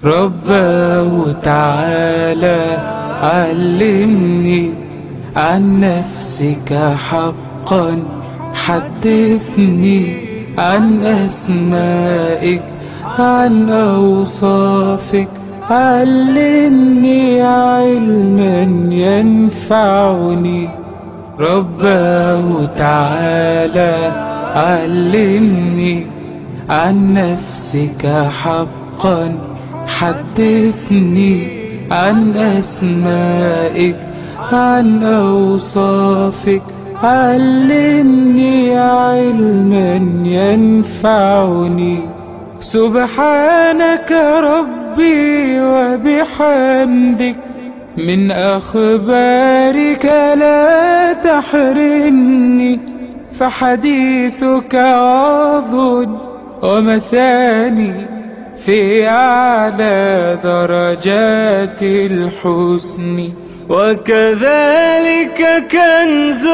رباه تعالى علمني عن نفسك حقا، حدثني عن أسمائك، عن أوصافك، علمني علما ينفعني. رباه تعالى علمني عن نفسك حقا، حدثني عن أسمائك، عن أوصافك، علمني علما ينفعني. سبحانك ربي وبحمدك، من أخبارك لا تحرمني، فحديثك عظ ومثاني في أعلى درجات الحسن. وكذلك كنز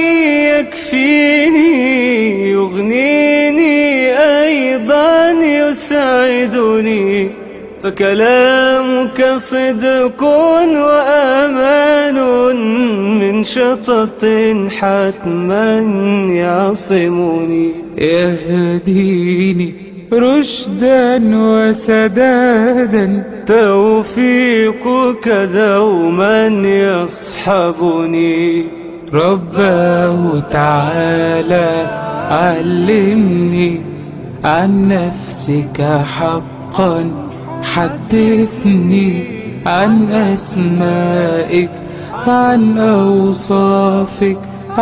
يكفيني، يغنيني أيضا يسعدني، فكلامك صدق وأمان من شطط حتما يعصمني. يهديني رشدا وسدادا، توفيقك دوما يصحبني. رباه تعالى علمني عن نفسك حقا، حدثني عن أسمائك، عن أوصافك،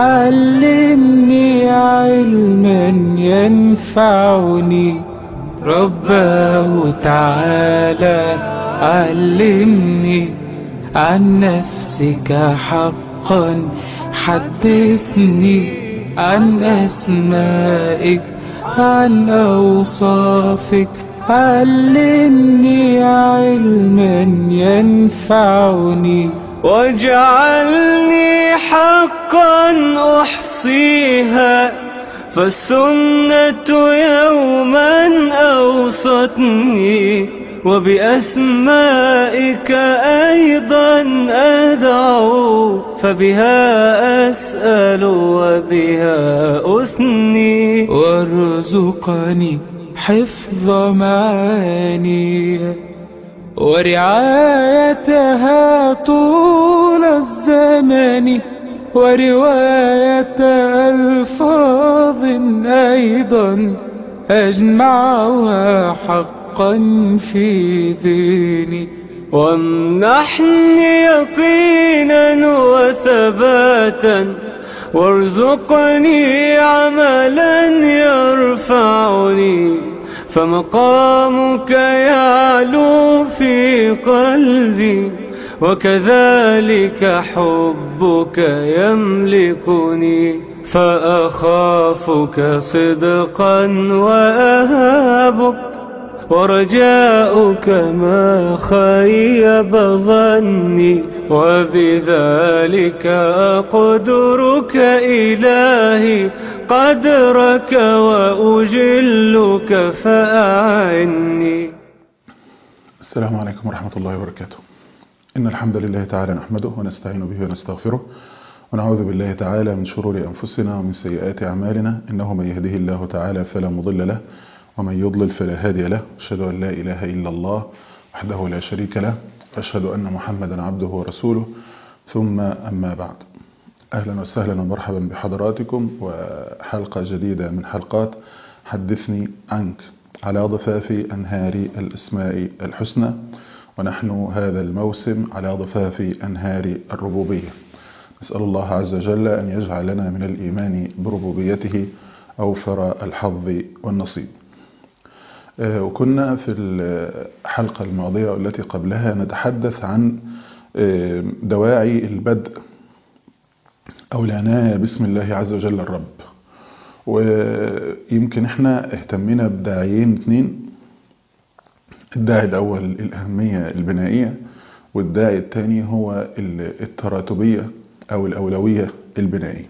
علمني علما ينفعني. رباه تعالى علمني عن نفسك حقا، حدثني عن أسمائك، عن أوصافك، علمني علما ينفعني. واجعلني حقا أحصيها، فالسنة يوما أوصتني، وبأسمائك أيضا أدعو، فبها أسأل وبها أثني. وارزقني حفظ معاني ورعايتها طول الزمن، ورواية ألفاظ أيضا أجمعها حقا في ذهني. وامنحني يقينا وثباتا، وارزقني عملا يرفعني، فمقامك يعلو في قلبي، وكذلك حبك يملكني. فأخافك صدقا وأهابك، ورجاؤك ما خيب ظني، وبذلك أقدرك إلهي قدرك وأجلك فأعني. السلام عليكم ورحمة الله وبركاته. إن الحمد لله تعالى نحمده ونستعين به ونستغفره، ونعوذ بالله تعالى من شرور أنفسنا ومن سيئات أعمالنا، إنه من يهده الله تعالى فلا مضل له، ومن يضلل فلا هادي له. أشهد أن لا إله إلا الله وحده لا شريك له، وأشهد أن محمدا عبده ورسوله، ثم أما بعد. أهلا وسهلا ومرحبا بحضراتكم، وحلقة جديدة من حلقات حدثني عنك على ضفاف أنهار الأسماء الحسنى، ونحن هذا الموسم على ضفاف أنهار الربوبية. نسأل الله عز وجل أن يجعل لنا من الإيمان بربوبيته أوفر الحظ والنصيب. وكنا في الحلقة الماضية والتي قبلها نتحدث عن دواعي البدء أو العناية باسم الله عز وجل الرب. ويمكن احنا اهتمينا بداعيين اتنين، الداعي الأول الأهمية البنائية، والداعي الثاني هو التراتبية أو الأولوية البنائية.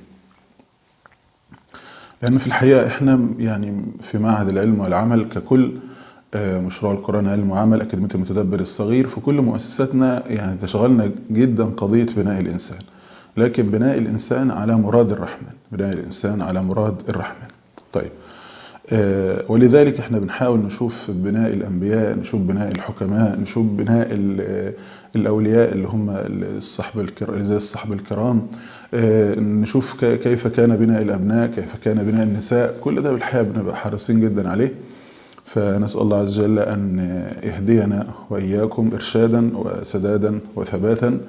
لأن في الحقيقة احنا يعني في معهد العلم والعمل ككل مشروع القرآن علم وعمل، أكاديمية المتدبر الصغير. في كل مؤسساتنا يعني تشغلنا جدا قضية بناء الإنسان، لكن بناء الإنسان على مراد الرحمن، بناء الإنسان على مراد الرحمن. طيب ولذلك احنا بنحاول نشوف بناء الأنبياء، نشوف بناء الحكماء، نشوف بناء الأولياء اللي هم زي الصحب الكرام، نشوف كيف كان بناء الأبناء، كيف كان بناء النساء. كل ده بالحقيقة بنبقى حريصين جدا عليه. فنسأل الله عز وجل أن يهدينا وإياكم إرشادا وسدادا وثباتا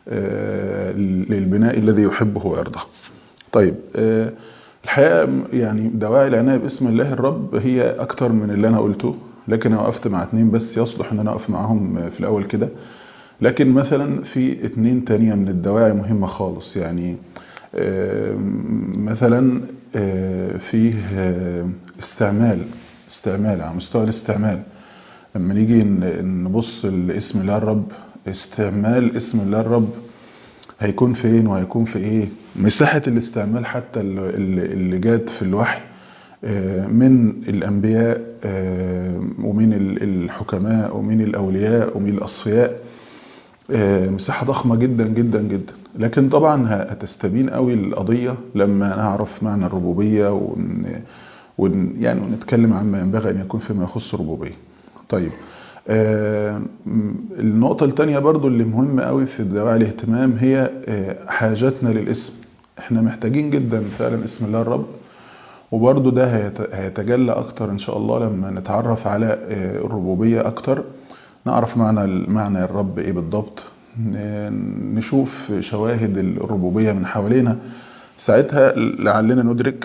للبناء الذي يحبه ويرضاه. طيب الحقيقة يعني دواعي العناية باسم الله الرب هي أكتر من اللي أنا قلته، لكن أنا وقفت مع 2 بس يصلح أن أنا أقف معهم في الأول كده. لكن مثلا في 2 تانية من الدواعي مهمة خالص. يعني مثلا فيه استعمال على مستوى الاستعمال. لما نيجي نبص لاسم الله الرب، استعمال اسم الله الرب هيكون فين وهيكون في ايه. مساحة الاستعمال حتى اللي جات في الوحي من الأنبياء ومن الحكماء ومن الأولياء ومن الأصفياء، مساحة ضخمة جدا جدا جدا. لكن طبعا هتستبين قوي القضية لما نعرف معنى الربوبية يعني ونتكلم عما ينبغي أن يكون فيما يخص الربوبية. طيب النقطة التانية برضو اللي مهمة قوي في دواعي الاهتمام هي حاجتنا للاسم. احنا محتاجين جدا فعلا اسم الله الرب، وبرضو ده هيتجلى أكتر إن شاء الله لما نتعرف على الربوبية أكتر، نعرف معنى الرب إيه بالضبط، نشوف شواهد الربوبية من حوالينا. ساعتها لعلنا ندرك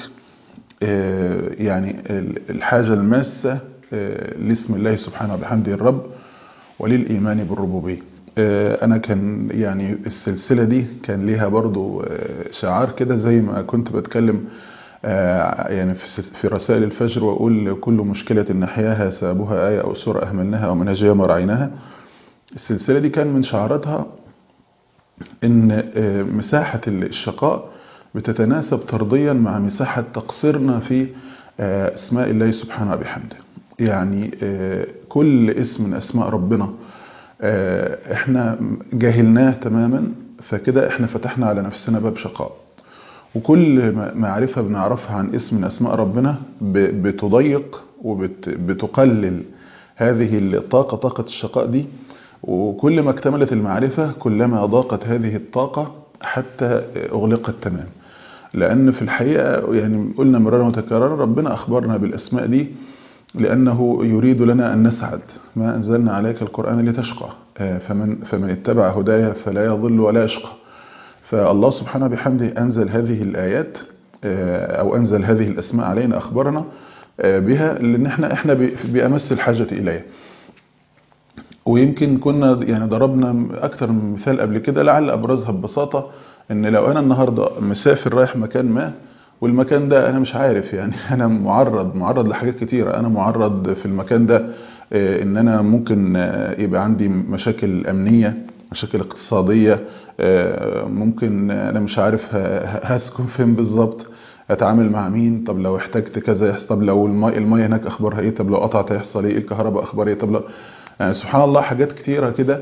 يعني الحاجة الماسة لاسم الله سبحانه وبحمده الرب وللإيمان بالربوبية. أنا كان يعني السلسلة دي كان ليها برضو شعار كده، زي ما كنت بتكلم يعني في رسائل الفجر وأقول كل مشكلة نحياها سابها آية أو سورة أهملناها أو منهجية ما رعيناها. السلسلة دي كان من شعاراتها إن مساحة الشقاء بتتناسب طرديا مع مساحة تقصيرنا في اسماء الله سبحانه وبحمده. يعني كل اسم من اسماء ربنا احنا جاهلناه تماما، فكده احنا فتحنا على نفسنا باب شقاء. وكل معرفة بنعرفها عن اسم من اسماء ربنا بتضيق وبتقلل هذه الطاقة، طاقة الشقاء دي. وكل ما اكتملت المعرفة كلما ضاقت هذه الطاقة حتى أغلقت تمام. لأن في الحقيقة يعني قلنا مرارا وتكرارا ربنا أخبرنا بالأسماء دي لأنه يريد لنا أن نسعد. ما أنزلنا عليك القرآن لتشقى، فمن اتبع هدايا فلا يضل ولا يشقى. فالله سبحانه بحمده أنزل هذه الآيات أو أنزل هذه الأسماء علينا، أخبرنا بها لأن احنا بأمس الحاجة إليها. ويمكن كنا يعني ضربنا أكثر من مثال قبل كده، لعل أبرزها ببساطة إن لو أنا النهاردة مسافر رايح مكان ما، والمكان ده أنا مش عارف، يعني أنا معرض لحاجات كتيرة. أنا معرض في المكان ده إن أنا ممكن يبقى عندي مشاكل أمنية، مشاكل اقتصادية، ممكن أنا مش عارف هسكن فين بالظبط، أتعامل مع مين، طب لو احتجت كذا يحصل، طب لو المية هناك أخبارها إيه، طب لو قطعت هيحصل إيه، الكهرباء أخبار إيه، طب لو يعني سبحان الله حاجات كتيرة كده.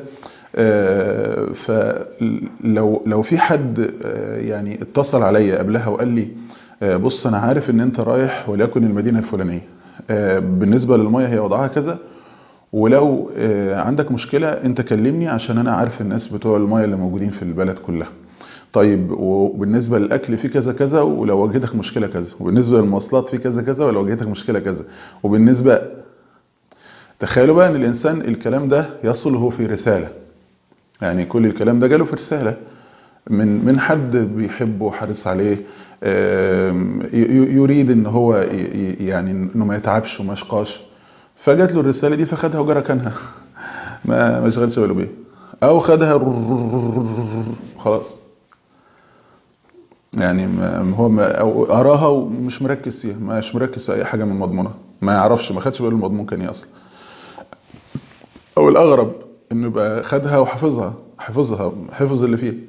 فلو في حد يعني اتصل عليا قبلها وقال لي بص أنا عارف إن أنت رايح وليكن المدينة الفلانية، بالنسبة للمية هي وضعها كذا، ولو عندك مشكلة أنت كلمني عشان أنا عارف الناس بتوع المية اللي موجودين في البلد كلها. طيب وبالنسبة للأكل في كذا كذا ولو واجهتك مشكلة كذا، وبالنسبة للمواصلات في كذا كذا ولو واجهتك مشكلة كذا، وبالنسبة تخيلوا بقى ان الانسان الكلام ده يصله في رسالة. يعني كل الكلام ده جاله في رسالة من حد بيحبه وحريص عليه، يريد ان هو يعني انه ما يتعبش وما يشقاش، فجات له الرسالة دي فخدها وجرى كانها ما شغلش باله بيه، او خدها خلاص. يعني هو او قراها ومش مركز فيها، مش مركز في اي حاجة من مضمونها، ما يعرفش، ما خدش باله المضمون كان ايه اصلا. او الاغرب انه يبقى خدها وحفظها، حفظ اللي فيها،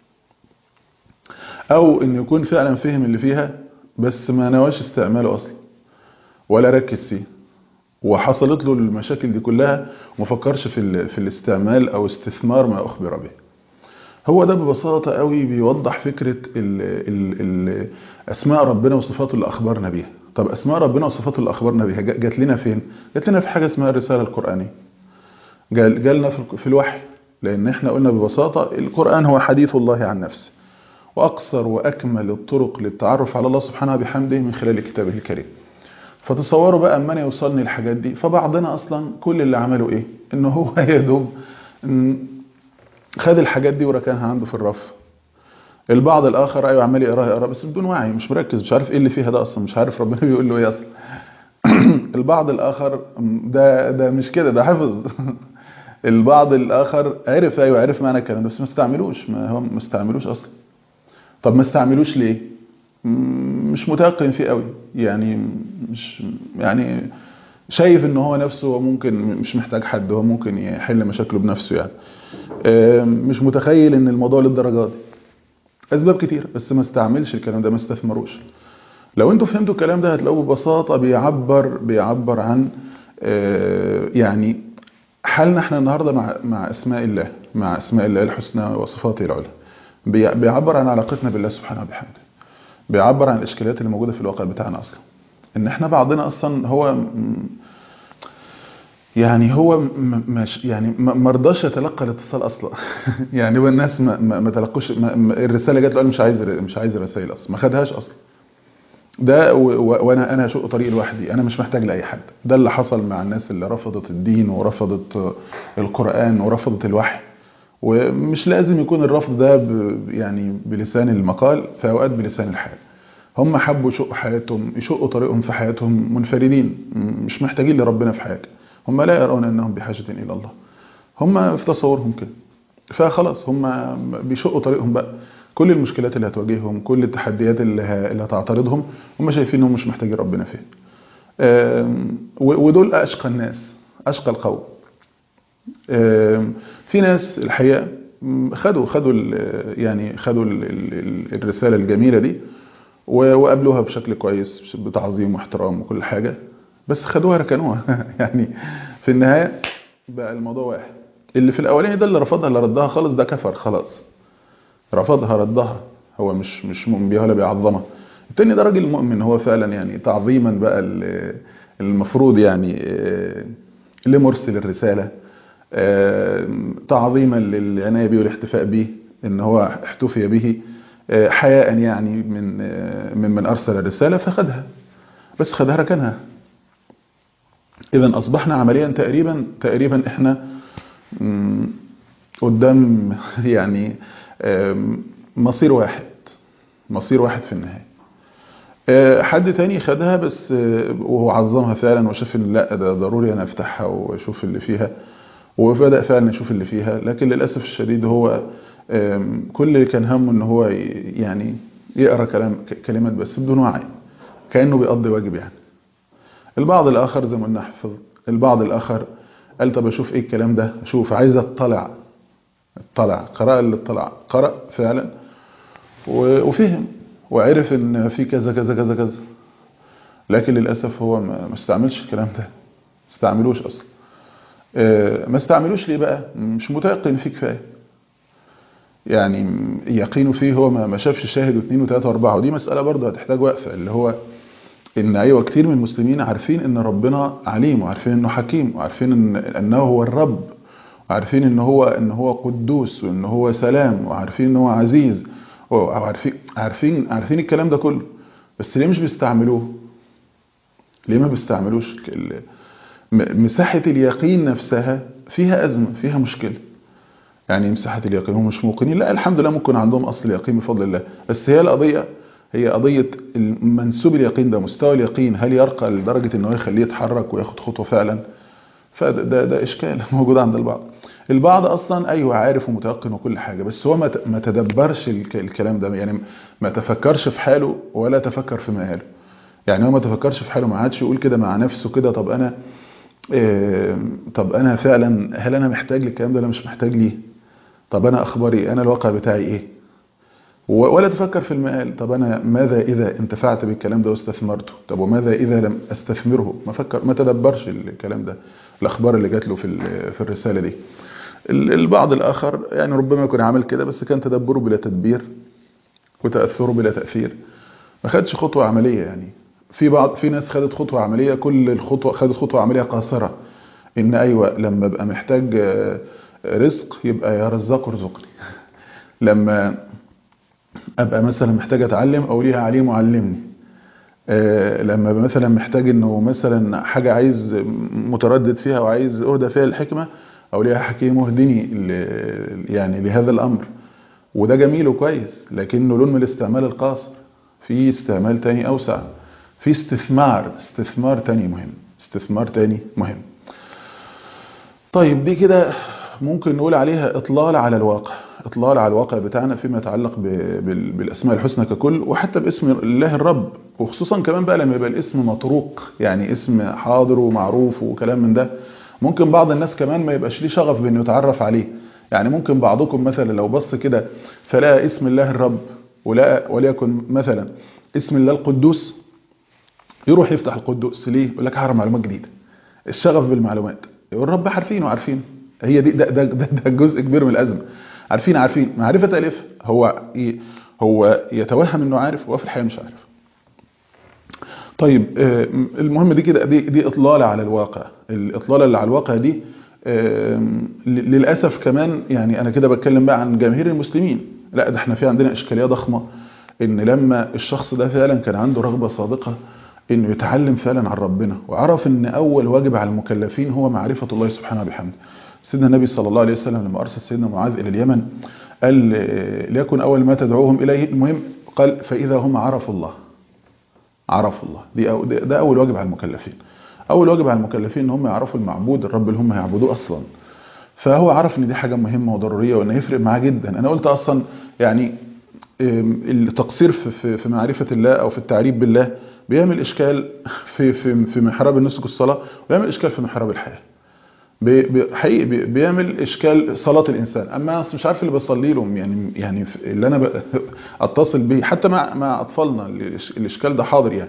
او انه يكون فعلا فهم اللي فيها بس ما نواش استعماله اصلا ولا ركز فيه. وحصلت له المشاكل دي كلها وما فكرش في الاستعمال او استثمار ما اخبر به. هو ده ببساطة قوي بيوضح فكرة ال اسماء ربنا وصفاته اللي اخبرنا بيها. طب اسماء ربنا وصفاته اللي اخبرنا بيها جات لنا فين؟ جات لنا في حاجة اسمها الرسالة القرآنية، جالنا في الوحي. لان احنا قلنا ببساطة القرآن هو حديث الله عن نفسه، واقصر واكمل الطرق للتعرف على الله سبحانه بحمده من خلال كتابه الكريم. فتصوروا بقى اما انا يوصلني الحاجات دي، فبعضنا اصلا كل اللي عمله ايه؟ انه هو يدوب خد الحاجات دي وركنها عنده في الرف. البعض الاخر ايوه عمال يقراها بس بدون وعي، مش مركز، مش عارف ايه اللي فيها ده اصلا، مش عارف ربنا بيقول له ايه اصلا. البعض الاخر ده مش كده، ده حفظ. البعض الاخر عرف، ايوه عرف معنى الكلام ده بس ما استعملوش، ما استعملوش اصلا. طب ما استعملوش ليه؟ مش متيقن فيه قوي، يعني مش يعني شايف ان هو نفسه ممكن مش محتاج حد، هو ممكن يحل مشاكله بنفسه يعني. مش متخيل ان الموضوع للدرجه دي. اسباب كتير بس ما استعملش الكلام ده، ما استثمروش. لو انتوا فهمتوا الكلام ده هتلاقوه ببساطه بيعبر عن يعني حالنا احنا النهارده مع اسماء الله، مع اسماء الله الحسنى وصفاته العلى. بيعبر عن علاقتنا بالله سبحانه وبحمده، بيعبر عن الاشكاليات اللي موجوده في الواقع بتاعنا اصلا. ان احنا بعضنا اصلا هو يعني هو مش يعني ما رضاش يتلقى الاتصال اصلا. يعني هو الناس ما تلقوش الرساله جت له قال مش عايز الرسائل اصلا، ما خدهاش اصلا. ده وانا هشق طريقي لوحدي، انا مش محتاج لاي حد. ده اللي حصل مع الناس اللي رفضت الدين ورفضت القرآن ورفضت الوحي. ومش لازم يكون الرفض ده يعني بلسان المقال، في اوقات بلسان الحال. هم حبوا يشقوا حياتهم، يشقوا طريقهم في حياتهم منفردين، مش محتاجين لربنا في حاجه. هم لا يرون انهم بحاجه الى الله، هم في تصورهم كده. فخلاص هم بيشقوا طريقهم بقى. كل المشكلات اللي هتواجههم، كل التحديات اللي هتعترضهم، هم شايفين انهم مش محتاجين ربنا فيه. ودول اشقى الناس، اشقى القوم. في ناس الحقيقه خدوا يعني خدوا الرساله الجميله دي وقابلوها بشكل كويس بتعظيم واحترام وكل حاجه، بس خدوها ركنوها. يعني في النهايه بقى الموضوع واحد. اللي في الاولاني ده اللي رفضها اللي ردها خالص، ده كفر خلاص، رفضها ردها، هو مش مؤمن بيها ولا بيعظمها. التاني ده راجل مؤمن، هو فعلا يعني تعظيما بقى المفروض يعني لمرسل الرساله، تعظيما للعنايه بيه والاحتفاء به، ان هو احتفي به حياء يعني من ارسل الرساله، فخدها بس خدها ركنها. اذا اصبحنا عمليا تقريبا احنا قدام يعني مصير واحد في النهايه. حد تاني خدها بس وهو عظمها فعلا وشاف ان لا ده ضروري انا افتحها واشوف اللي فيها، وبدأ فعلا يشوف اللي فيها. لكن للأسف الشديد هو كل اللي كان همه ان هو يعني يقرأ كلمات بس بدون وعي، كأنه بيقضي واجب يعني. البعض الآخر زي ما قلنا حفظ، البعض الآخر قال طب اشوف ايه الكلام ده، اشوف عايز اطلع قرأ فعلا وفهم وعرف ان في كذا كذا كذا كذا. لكن للأسف هو ما استعملش الكلام ده، ما استعملوش اصلا. ما استعملوش ليه بقى؟ مش متيقن فيه كفايه. يعني يقينه فيه هو ما شافش شاهد واثنين وثلاثه واربعه، ودي مساله برضه هتحتاج وقفه. اللي هو ان ايوه كتير من المسلمين عارفين ان ربنا عليم، وعارفين انه حكيم، وعارفين انه هو الرب، وعارفين ان هو قدوس، وان هو سلام، وعارفين ان هو عزيز، عارفين الكلام ده كله. بس ليه مش بيستعملوه؟ ليه ما بيستعملوش؟ مساحه اليقين نفسها فيها ازمه، فيها مشكله. يعني مساحه اليقين هم مش موقنين، لا الحمد لله ممكن عندهم اصل يقين بفضل الله، بس هي القضيه هي قضيه منسوب اليقين ده، مستوى اليقين هل يرقى لدرجه ان هو يخليه يتحرك وياخد خطوه فعلا؟ فده اشكال موجود عند البعض اصلا ايوه عارف ومتيقن وكل حاجه، بس هو ما تدبرش الكلام ده، يعني ما تفكرش في حاله ولا تفكر في مآله. يعني هو ما تفكرش في حاله، ما عادش يقول كده مع نفسه كده طب انا فعلا هل انا محتاج للكلام ده ولا مش محتاج ليه؟ طب انا اخباري، انا الواقع بتاعي ايه؟ ولا تفكر في المآل. طب أنا ماذا إذا انتفعت بالكلام ده واستثمرته؟ طب وماذا إذا لم أستثمره؟ ما تدبرش الكلام ده، الأخبار اللي جات له في الرسالة دي. البعض الآخر يعني ربما يكون عمل كده بس كان تدبره بلا تدبير وتأثره بلا تأثير، ما خدش خطوة عملية. يعني في ناس خدت خطوة عملية، كل الخطوة خدت خطوة عملية قاصرة، إن أيوة لما أبقى محتاج رزق يبقى يا رزاق ارزقني، لما أبقى مثلا محتاج أتعلم أو ليها عليم وعلمني، لما أبقى مثلا محتاج إنه مثلا حاجة عايز متردد فيها وعايز أهدى فيها الحكمة أو ليها حكيم اهدني يعني لهذا الأمر. وده جميل وكويس، لكنه لون من الاستعمال القاصر. في استعمال تاني أوسع، في استثمار تاني مهم. طيب دي كده ممكن نقول عليها إطلال على الواقع بتاعنا فيما يتعلق بالأسماء الحسنى ككل، وحتى باسم الله الرب، وخصوصا كمان بقى لما يبقى الاسم مطروق، يعني اسم حاضر ومعروف وكلام من ده. ممكن بعض الناس كمان ما يبقاش ليه شغف بأنه يتعرف عليه. يعني ممكن بعضكم مثلا لو بص كده فلا اسم الله الرب وليكن مثلا اسم الله القدوس، يروح يفتح القدوس ليه؟ يقول لك هعرف معلومات جديدة، الشغف بالمعلومات. الرب عارفينه، هي دي ده جزء كبير من الأزمة. عارفين معرفة ألف، هو يتوهم انه عارف وفي الحقيقة مش عارف. طيب المهم دي كده دي إطلالة على الواقع. الإطلالة اللي على الواقع دي للأسف كمان، يعني أنا كده بتكلم بقى عن جماهير المسلمين، لا ده احنا في عندنا إشكالية ضخمة، إن لما الشخص ده فعلا كان عنده رغبة صادقة إنه يتعلم فعلا عن ربنا، وعرف إن أول واجب على المكلفين هو معرفة الله سبحانه وبحمده. سيدنا النبي صلى الله عليه وسلم لما أرسل سيدنا معاذ إلى اليمن قال ليكن أول ما تدعوهم إليه، المهم قال فإذا هم عرفوا الله. ده أول واجب على المكلفين. أول واجب على المكلفين إن هم يعرفوا المعبود الرب اللي هم يعبدوه أصلا. فهو عرف إن دي حاجة مهمة وضرورية وإنه يفرق معاه جدا. أنا قلت أصلا يعني التقصير في معرفة الله أو في التعريف بالله بيعمل إشكال في محراب النسك الصلاة، ويعمل إشكال في محراب الحياة. حقيقي بيعمل إشكال صلاة الإنسان. أما مش عارف اللي بصلي لهم، يعني اللي أنا أتصل به حتى مع أطفالنا الإشكال ده حاضر يعني.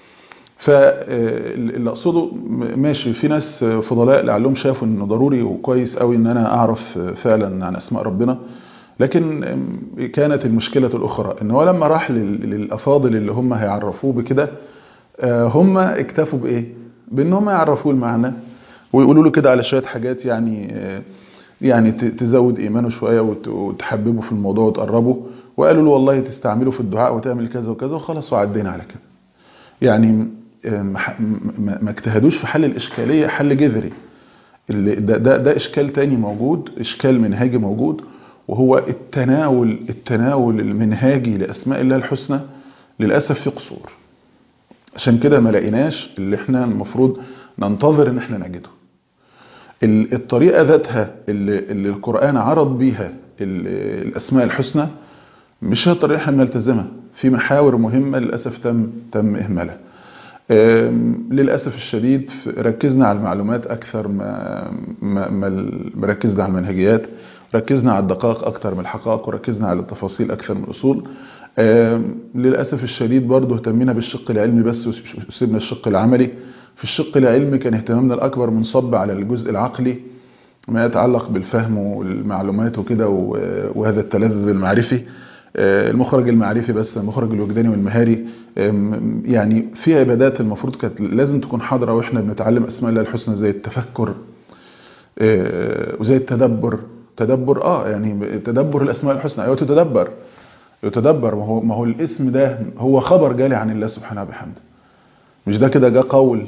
فاللي أقصده ماشي، في ناس فضلاء لعلهم شافوا إنه ضروري وكويس قوي إن أنا أعرف فعلا عن أسماء ربنا، لكن كانت المشكلة الأخرى إن هو لما راح للأفاضل اللي هم هيعرفوه بكده، هم اكتفوا بإيه؟ بإن هم يعرفوه المعنى ويقولوا له كده على شوية حاجات يعني تزود إيمانه شوية وتحببه في الموضوع وتقربه، وقالوا له والله تستعمله في الدعاء وتعمل كذا وكذا وخلاص وعدينا على كده. يعني ما اجتهدوش في حل الإشكالية حل جذري. ده إشكال تاني موجود، إشكال منهاجي موجود، وهو التناول المنهاجي لأسماء الله الحسنى للأسف في قصور. عشان كده ما لقيناش اللي احنا المفروض ننتظر ان احنا نجده. الطريقة ذاتها اللي القرآن عرض بيها الأسماء الحسنى مش هي الطريقة اللي احنا بنلتزمها. في محاور مهمة للأسف تم إهمالها. للأسف الشديد ركزنا على المعلومات أكثر ما ركزنا على المنهجيات، ركزنا على الدقائق أكثر من الحقائق، وركزنا على التفاصيل أكثر من الأصول. للأسف الشديد برضه اهتمينا بالشق العلمي بس وسيبنا الشق العملي. في الشق العلمي كان اهتمامنا الأكبر منصب على الجزء العقلي ما يتعلق بالفهم والمعلومات وكده، وهذا التلذذ المعرفي، المخرج المعرفي بس، المخرج الوجداني والمهاري. يعني في عبادات المفروض كانت لازم تكون حاضرة واحنا بنتعلم أسماء الله الحسنى، زي التفكر وزي التدبر. يعني تدبر الأسماء الحسنى، أيوة يتدبر. ما هو الاسم ده هو خبر جالي عن الله سبحانه وبحمده، مش ده كده جاء قول،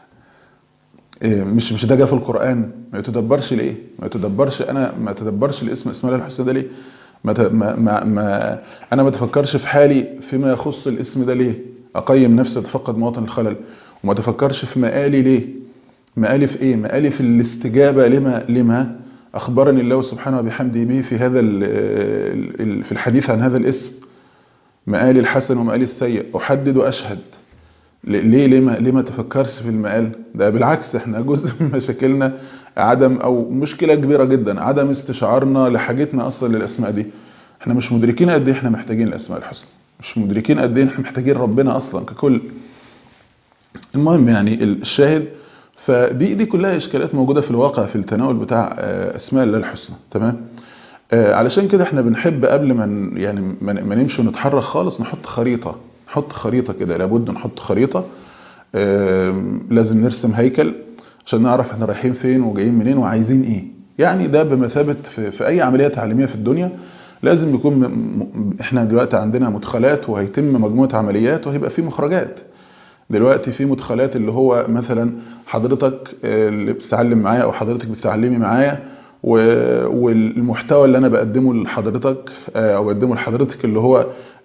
مش ده جاء في القرآن. ما يتدبرش ليه؟ ما تدبرش الاسم اسماء الله الحسنى ده ليه؟ انا ما تفكرش في حالي فيما يخص الاسم ده ليه؟ اقيم نفسي، اتفقد مواطن الخلل، وما تفكرش في مقالي ليه؟ مقالي في ايه؟ مقالي في الاستجابة لما اخبرني الله سبحانه وبحمده به في الحديث عن هذا الاسم. مقالي الحسن ومقالي السيء، احدد واشهد. ليه ما تفكرش في المقال ده؟ بالعكس احنا جزء من مشاكلنا عدم، او مشكلة كبيرة جدا، عدم استشعارنا لحاجتنا اصلا للاسماء دي. احنا مش مدركين قد ايه احنا محتاجين الاسماء الحسنى، مش مدركين قد ايه احنا محتاجين ربنا اصلا ككل. المهم يعني الشاهد، فدي كلها اشكالات موجوده في الواقع في التناول بتاع اسماء الله الحسنى. تمام. علشان كده احنا بنحب قبل ما يعني ما نمشي ونتحرك خالص نحط خريطه، نحط خريطه كده، لابد نحط خريطه. لازم نرسم هيكل عشان نعرف احنا رايحين فين وجايين منين وعايزين ايه. يعني ده بمثابه في اي عمليه تعليميه في الدنيا لازم يكون احنا دلوقتي عندنا مدخلات وهيتم مجموعه عمليات وهيبقى في مخرجات. دلوقتي في مدخلات اللي هو مثلا حضرتك اللي بتتعلم معايا او حضرتك بتتعلمي معايا، والمحتوى اللي انا بقدمه لحضرتك او بقدمه لحضرتك اللي هو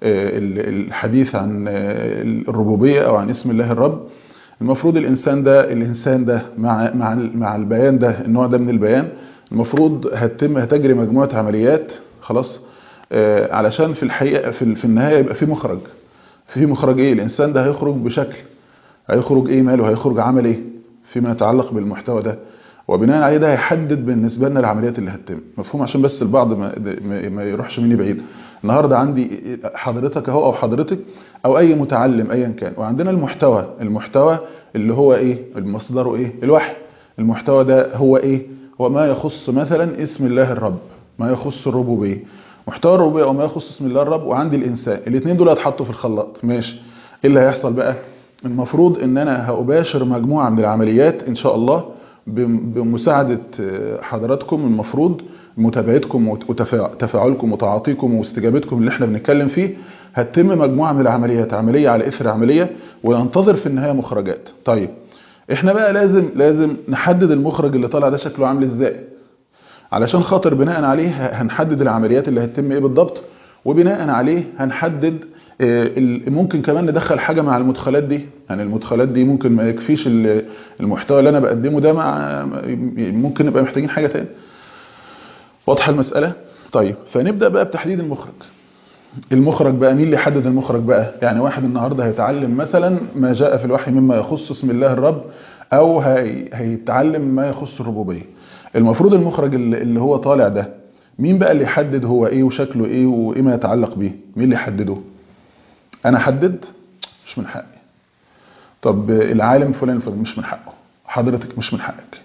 الحديث عن الربوبية او عن اسم الله الرب. المفروض الانسان ده مع البيان ده، النوع ده من البيان، المفروض هتجري مجموعة عمليات خلاص علشان في الحقيقة في النهاية يبقى في مخرج. في مخرج ايه؟ الانسان ده هيخرج بشكل، هيخرج ايه ماله، هيخرج عمل ايه فيما يتعلق بالمحتوى ده، وبناء عليه ده هيحدد بالنسبه لنا العمليات اللي هتتم. مفهوم؟ عشان بس البعض ما يروحش مني بعيد. النهارده عندي حضرتك اهو او حضرتك او اي متعلم ايا كان، وعندنا المحتوى اللي هو ايه؟ المصدر ايه؟ الوحي. المحتوى ده هو ايه؟ هو ما يخص مثلا اسم الله الرب، ما يخص الربوبيه، محتوى الربوبيه او ما يخص اسم الله الرب، وعندي الانسان. الاثنين دول هيتحطوا في الخلاط. ماشي، ايه اللي هيحصل بقى؟ المفروض ان انا هأباشر مجموعة من العمليات ان شاء الله بمساعدة حضراتكم، المفروض متابعتكم وتفاعلكم وتعاطيكم واستجابتكم اللي احنا بنتكلم فيه. هتتم مجموعة من العمليات، عملية على اثر عملية، وننتظر في النهاية مخرجات. طيب احنا بقى لازم نحدد المخرج اللي طالع ده شكله عامل ازاي، علشان خاطر بناء عليه هنحدد العمليات اللي هتتم ايه بالضبط، وبناء عليه هنحدد ممكن كمان ندخل حاجة مع المدخلات دي. يعني المدخلات دي ممكن ما يكفيش المحتوى اللي انا بقدمه ده، ممكن نبقى محتاجين حاجة تاني. واضحة المسألة؟ طيب فنبدأ بقى بتحديد المخرج. المخرج بقى مين اللي يحدد المخرج بقى؟ يعني واحد النهاردة هيتعلم مثلا ما جاء في الوحي مما يخص اسم الله الرب، او هيتعلم ما يخص الربوبية. المفروض المخرج اللي هو طالع ده مين بقى اللي يحدد هو ايه وشكله ايه وايه ما يتعلق بيه؟ مين اللي يحدده؟ انا احدد؟ مش من حقي. طب العالم فلان مش من حقه، حضرتك مش من حقك.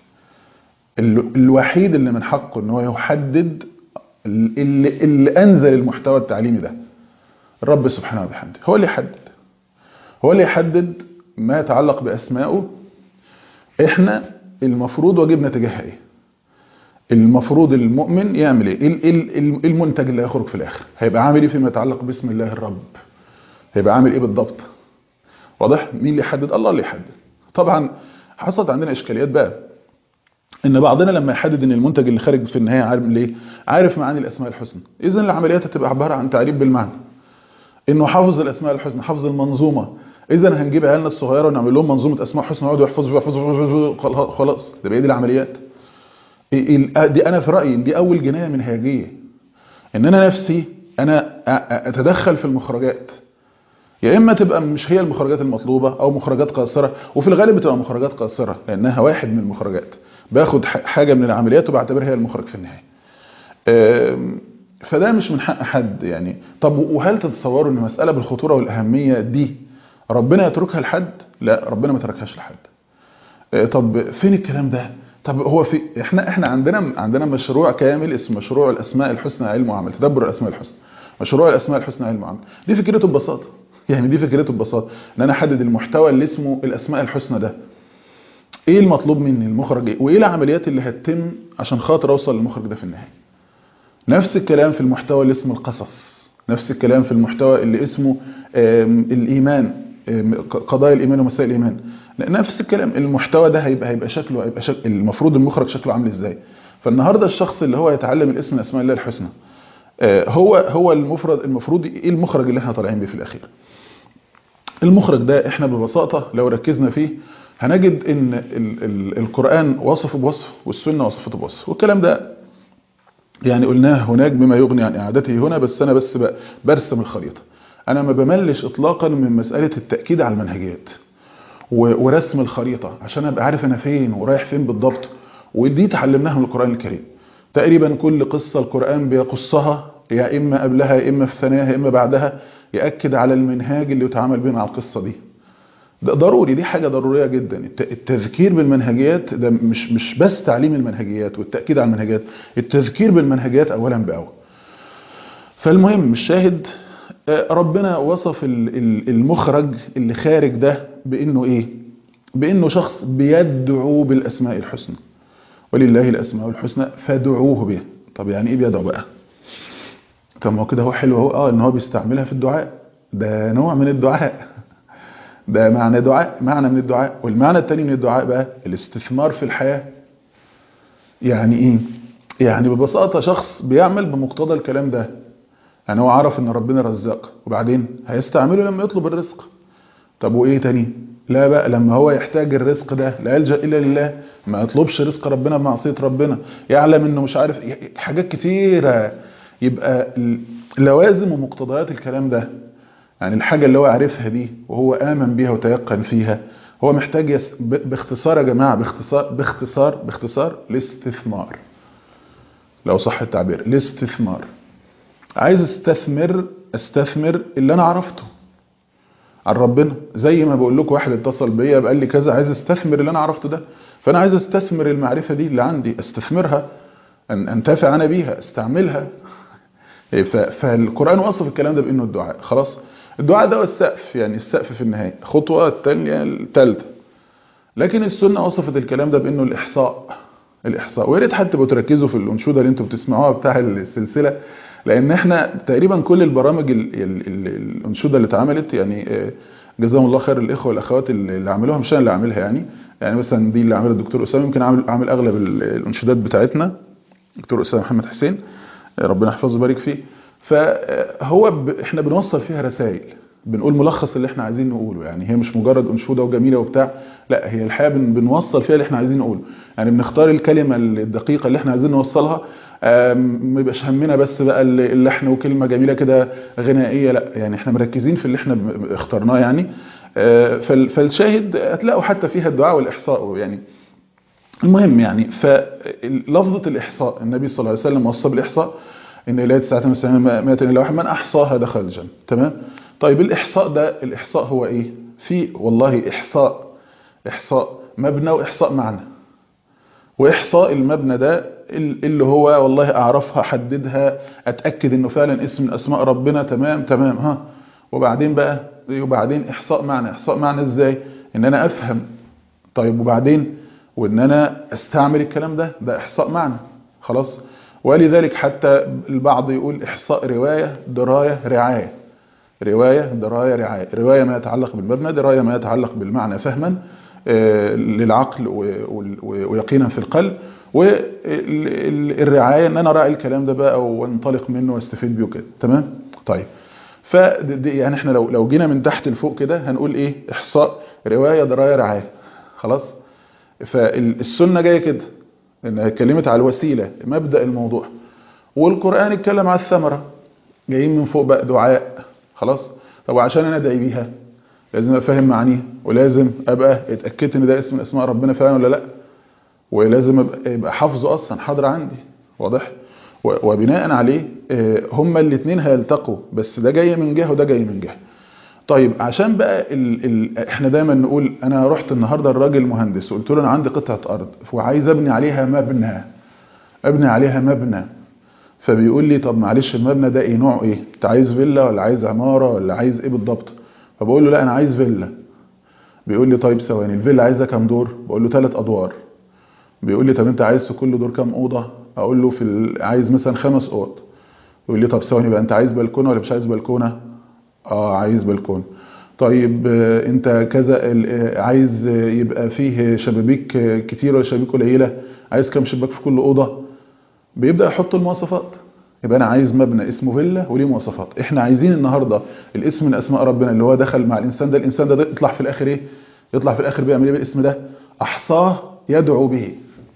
الوحيد اللي من حقه ان هو يحدد اللي انزل المحتوى التعليمي ده الرب سبحانه وبحمده. هو اللي يحدد ما يتعلق باسمائه. احنا المفروض واجبنا تجاه ايه؟ المفروض المؤمن يعمل ايه؟ المنتج اللي هيخرج في الاخر هيبقى عامل ايه فيما يتعلق باسم الله الرب؟ هيبقى عامل ايه بالضبط؟ واضح؟ مين اللي يحدد؟ الله اللي يحدد. طبعا حصلت عندنا اشكاليات بقى، ان بعضنا لما يحدد ان المنتج اللي خارج في النهايه عارف ليه، عارف معاني الاسماء الحسنى، اذا العمليات هتبقى عباره عن تعريف بالمعنى، انه حافظ الاسماء الحسنى، حافظ المنظومه. اذا هنجيب عيالنا الصغيره ونعمل لهم منظومه اسماء حسنى يقعدوا يحفظوا خلاص، ده بقى دي العمليات. دي انا في رايي دي اول جنايه منهجيه، ان انا نفسي انا اتدخل في المخرجات. يا اما تبقى مش هي المخرجات المطلوبه او مخرجات قاصره، وفي الغالب بتبقى مخرجات قاصره لانها واحد من المخرجات، باخد حاجه من العمليات وبعتبرها هي المخرج في النهايه. فده مش من حق حد يعني. طب وهل تتصوروا ان مساله بالخطوره والاهميه دي ربنا يتركها لحد؟ لا، ربنا ما تركهاش لحد. طب فين الكلام ده؟ طب هو في احنا عندنا مشروع كامل اسمه مشروع الاسماء الحسنى علم وعمل، تدبر الاسماء الحسنى. مشروع الاسماء الحسنى علم وعمل، دي فكرته ببساطه، يعني دي فكرته ببساطه ان انا احدد المحتوى اللي اسمه الاسماء الحسنى ده ايه المطلوب مني، المخرج ايه، وايه العمليات اللي هتتم عشان خاطر اوصل للمخرج ده في النهايه. نفس الكلام في المحتوى اللي اسمه القصص، نفس الكلام في المحتوى اللي اسمه الايمان، قضايا الايمان ومسائل الايمان، نفس الكلام. المحتوى ده هيبقى شكله المفروض المخرج شكله عامل ازاي. فالنهارده الشخص اللي هو يتعلم الاسم من اسماء الله الحسنى هو المفروض ايه المخرج اللي احنا طالعين بيه في الاخير. المخرج ده احنا ببساطه لو ركزنا فيه هنجد ان القرآن وصفه بوصف والسنه وصفته بوصف، والكلام ده يعني قلناه هناك بما يغني عن اعادته هنا، بس انا برسم الخريطه. انا ما بملش اطلاقا من مساله التاكيد على المنهجيات ورسم الخريطه عشان ابقى عارف انا فين ورايح فين بالضبط. ودي تعلمناها من القرآن الكريم. تقريبا كل قصه القرآن بيقصها يا إما قبلها يا إما في ثانيها يا إما بعدها، يأكد على المنهاج اللي يتعامل بيه مع القصة دي. ده ضروري، دي حاجة ضرورية جدا. التذكير بالمنهجيات ده مش بس تعليم المنهجيات والتأكيد على المنهجيات، التذكير بالمنهجيات أولا بأول. فالمهم الشاهد، ربنا وصف المخرج اللي خارج ده بأنه إيه؟ بأنه شخص بيدعو بالأسماء الحسنى، ولله الأسماء الحسنى فادعوه بها. طب يعني إيه بيدعو بقى؟ طب ما هو كده هو حلو اهو، إن هو بيستعملها في الدعاء، ده نوع من الدعاء، ده معنى دعاء، معنى من الدعاء. والمعنى التاني من الدعاء بقى الاستثمار في الحياة. يعني إيه؟ يعني ببساطة شخص بيعمل بمقتضى الكلام ده. يعني هو عرف ان ربنا رزاق، وبعدين هيستعمله لما يطلب الرزق. طب وايه تاني؟ لا بقى لما هو يحتاج الرزق ده لا يلجأ الا لله، ما يطلبش رزق ربنا بمعصية ربنا، يعلم انه مش عارف حاجات كتيرة. يبقى لوازم ومقتضيات الكلام ده، يعني الحاجة اللي هو عارفها دي وهو آمن بيها وتيقن فيها، هو محتاج باختصار يا جماعة، باختصار الاستثمار، لو صح التعبير، الاستثمار. عايز استثمر اللي انا عرفته عن ربنا. زي ما بقول لكم واحد اتصل بيا قال لي كذا، عايز استثمر اللي انا عرفته ده، فانا عايز استثمر المعرفة دي اللي عندي، استثمرها، انتفع انا بيها، استعملها. فالقرآن وصف الكلام ده بانه الدعاء. خلاص، الدعاء ده والسقف، يعني السقف في النهاية، خطوة الثانية الثالثة. لكن السنة وصفت الكلام ده بانه الاحصاء. ويا ريت حتى تبقوا تركزوا في الانشوده اللي انتم بتسمعوها بتاع السلسله، لان احنا تقريبا كل البرامج الانشوده اللي اتعملت، يعني جزاهم الله خير الاخوه والاخوات اللي عملوها، مش انا اللي عاملها يعني مثلا دي اللي عاملها الدكتور اسامه، يمكن عامل اغلب الانشودات بتاعتنا الدكتور اسامه محمد حسين، ربنا يحفظه ويبارك فيه. فهو احنا بنوصل فيها رسائل، بنقول ملخص اللي احنا عايزين نقوله، يعني هي مش مجرد انشوده وجميله وبتاع، لا هي الحقيقه بنوصل فيها اللي احنا عايزين نقوله. يعني بنختار الكلمه الدقيقه اللي احنا عايزين نوصلها، ما يبقاش همنا بس بقى اللحن وكلمه جميله كده غنائيه، لا يعني احنا مركزين في اللي احنا اخترناه يعني. فالشاهد هتلاقوا حتى فيها الدعاء والاحصاء يعني. المهم يعني، فلفظه الاحصاء النبي صلى الله عليه وسلم وصى بالاحصاء، ان لا 99 الا واحد من احصاها دخل الجنه. تمام. طيب الاحصاء ده، الاحصاء هو ايه؟ في والله احصاء مبنى واحصاء معنى. واحصاء المبنى ده اللي هو والله اعرفها، احددها، اتاكد انه فعلا اسم من اسماء ربنا، تمام ها. وبعدين احصاء معنى ازاي؟ ان انا افهم. طيب وبعدين وان انا استعمل الكلام ده احصاء معنى. خلاص. ولذلك حتى البعض يقول احصاء روايه درايه رعايه، روايه ما يتعلق بالمبنى، درايه ما يتعلق بالمعنى فهما للعقل ويقينا في القلب، والرعايه ان انا راعي الكلام ده بقى وانطلق منه واستفيد بيه كده. تمام. طيب يعني احنا لو جينا من تحت لفوق كده هنقول ايه؟ احصاء روايه درايه رعايه. خلاص. فالسنه جايه كده، انها اتكلمت على الوسيله، مبدا الموضوع، والقران اتكلم على الثمره، جايين من فوق بقى دعاء. خلاص. طب عشان انا ادعي بيها لازم افهم معانيها، ولازم ابقى اتاكدت ان ده اسم من اسماء ربنا فعلا ولا لا، ولازم يبقى حافظه اصلا حاضر عندي. واضح؟ وبناء عليه هما الاثنين هيلتقوا، بس ده جاي من جهه وده جاي من جهه. طيب عشان بقى احنا دايما نقول انا رحت النهارده الراجل مهندس وقلت له انا عندي قطعه ارض وعايز ابني عليها مبنى، فبيقول لي طب معلش المبنى ده ايه نوعه ايه؟ انت عايز فيلا ولا عايز عماره ولا عايز ايه بالضبط؟ فبقول له لا انا عايز فيلا. بيقول لي طيب ثواني، الفيلا عايزه كام دور؟ بقول له 3 ادوار. بيقول لي طب انت عايز في كل دور كام اوضه؟ اقول له عايز مثلا 5 اوض. يقول لي طب ثواني بقى، انت عايز بلكونه ولا مش عايز بلكونه؟ عايز بلكونه. طيب انت كذا عايز يبقى فيه شبابيك كتير ولا شبابيك قليله؟ عايز كام شباك في كل اوضه؟ بيبدا يحط المواصفات. يبقى انا عايز مبنى اسمه فيلا وليه مواصفات. احنا عايزين النهارده الاسم من اسماء ربنا اللي هو دخل مع الانسان ده يطلع في الاخر ايه؟ يطلع في الاخر بيعمل ايه بالاسم ده؟ احصاه يدعو به.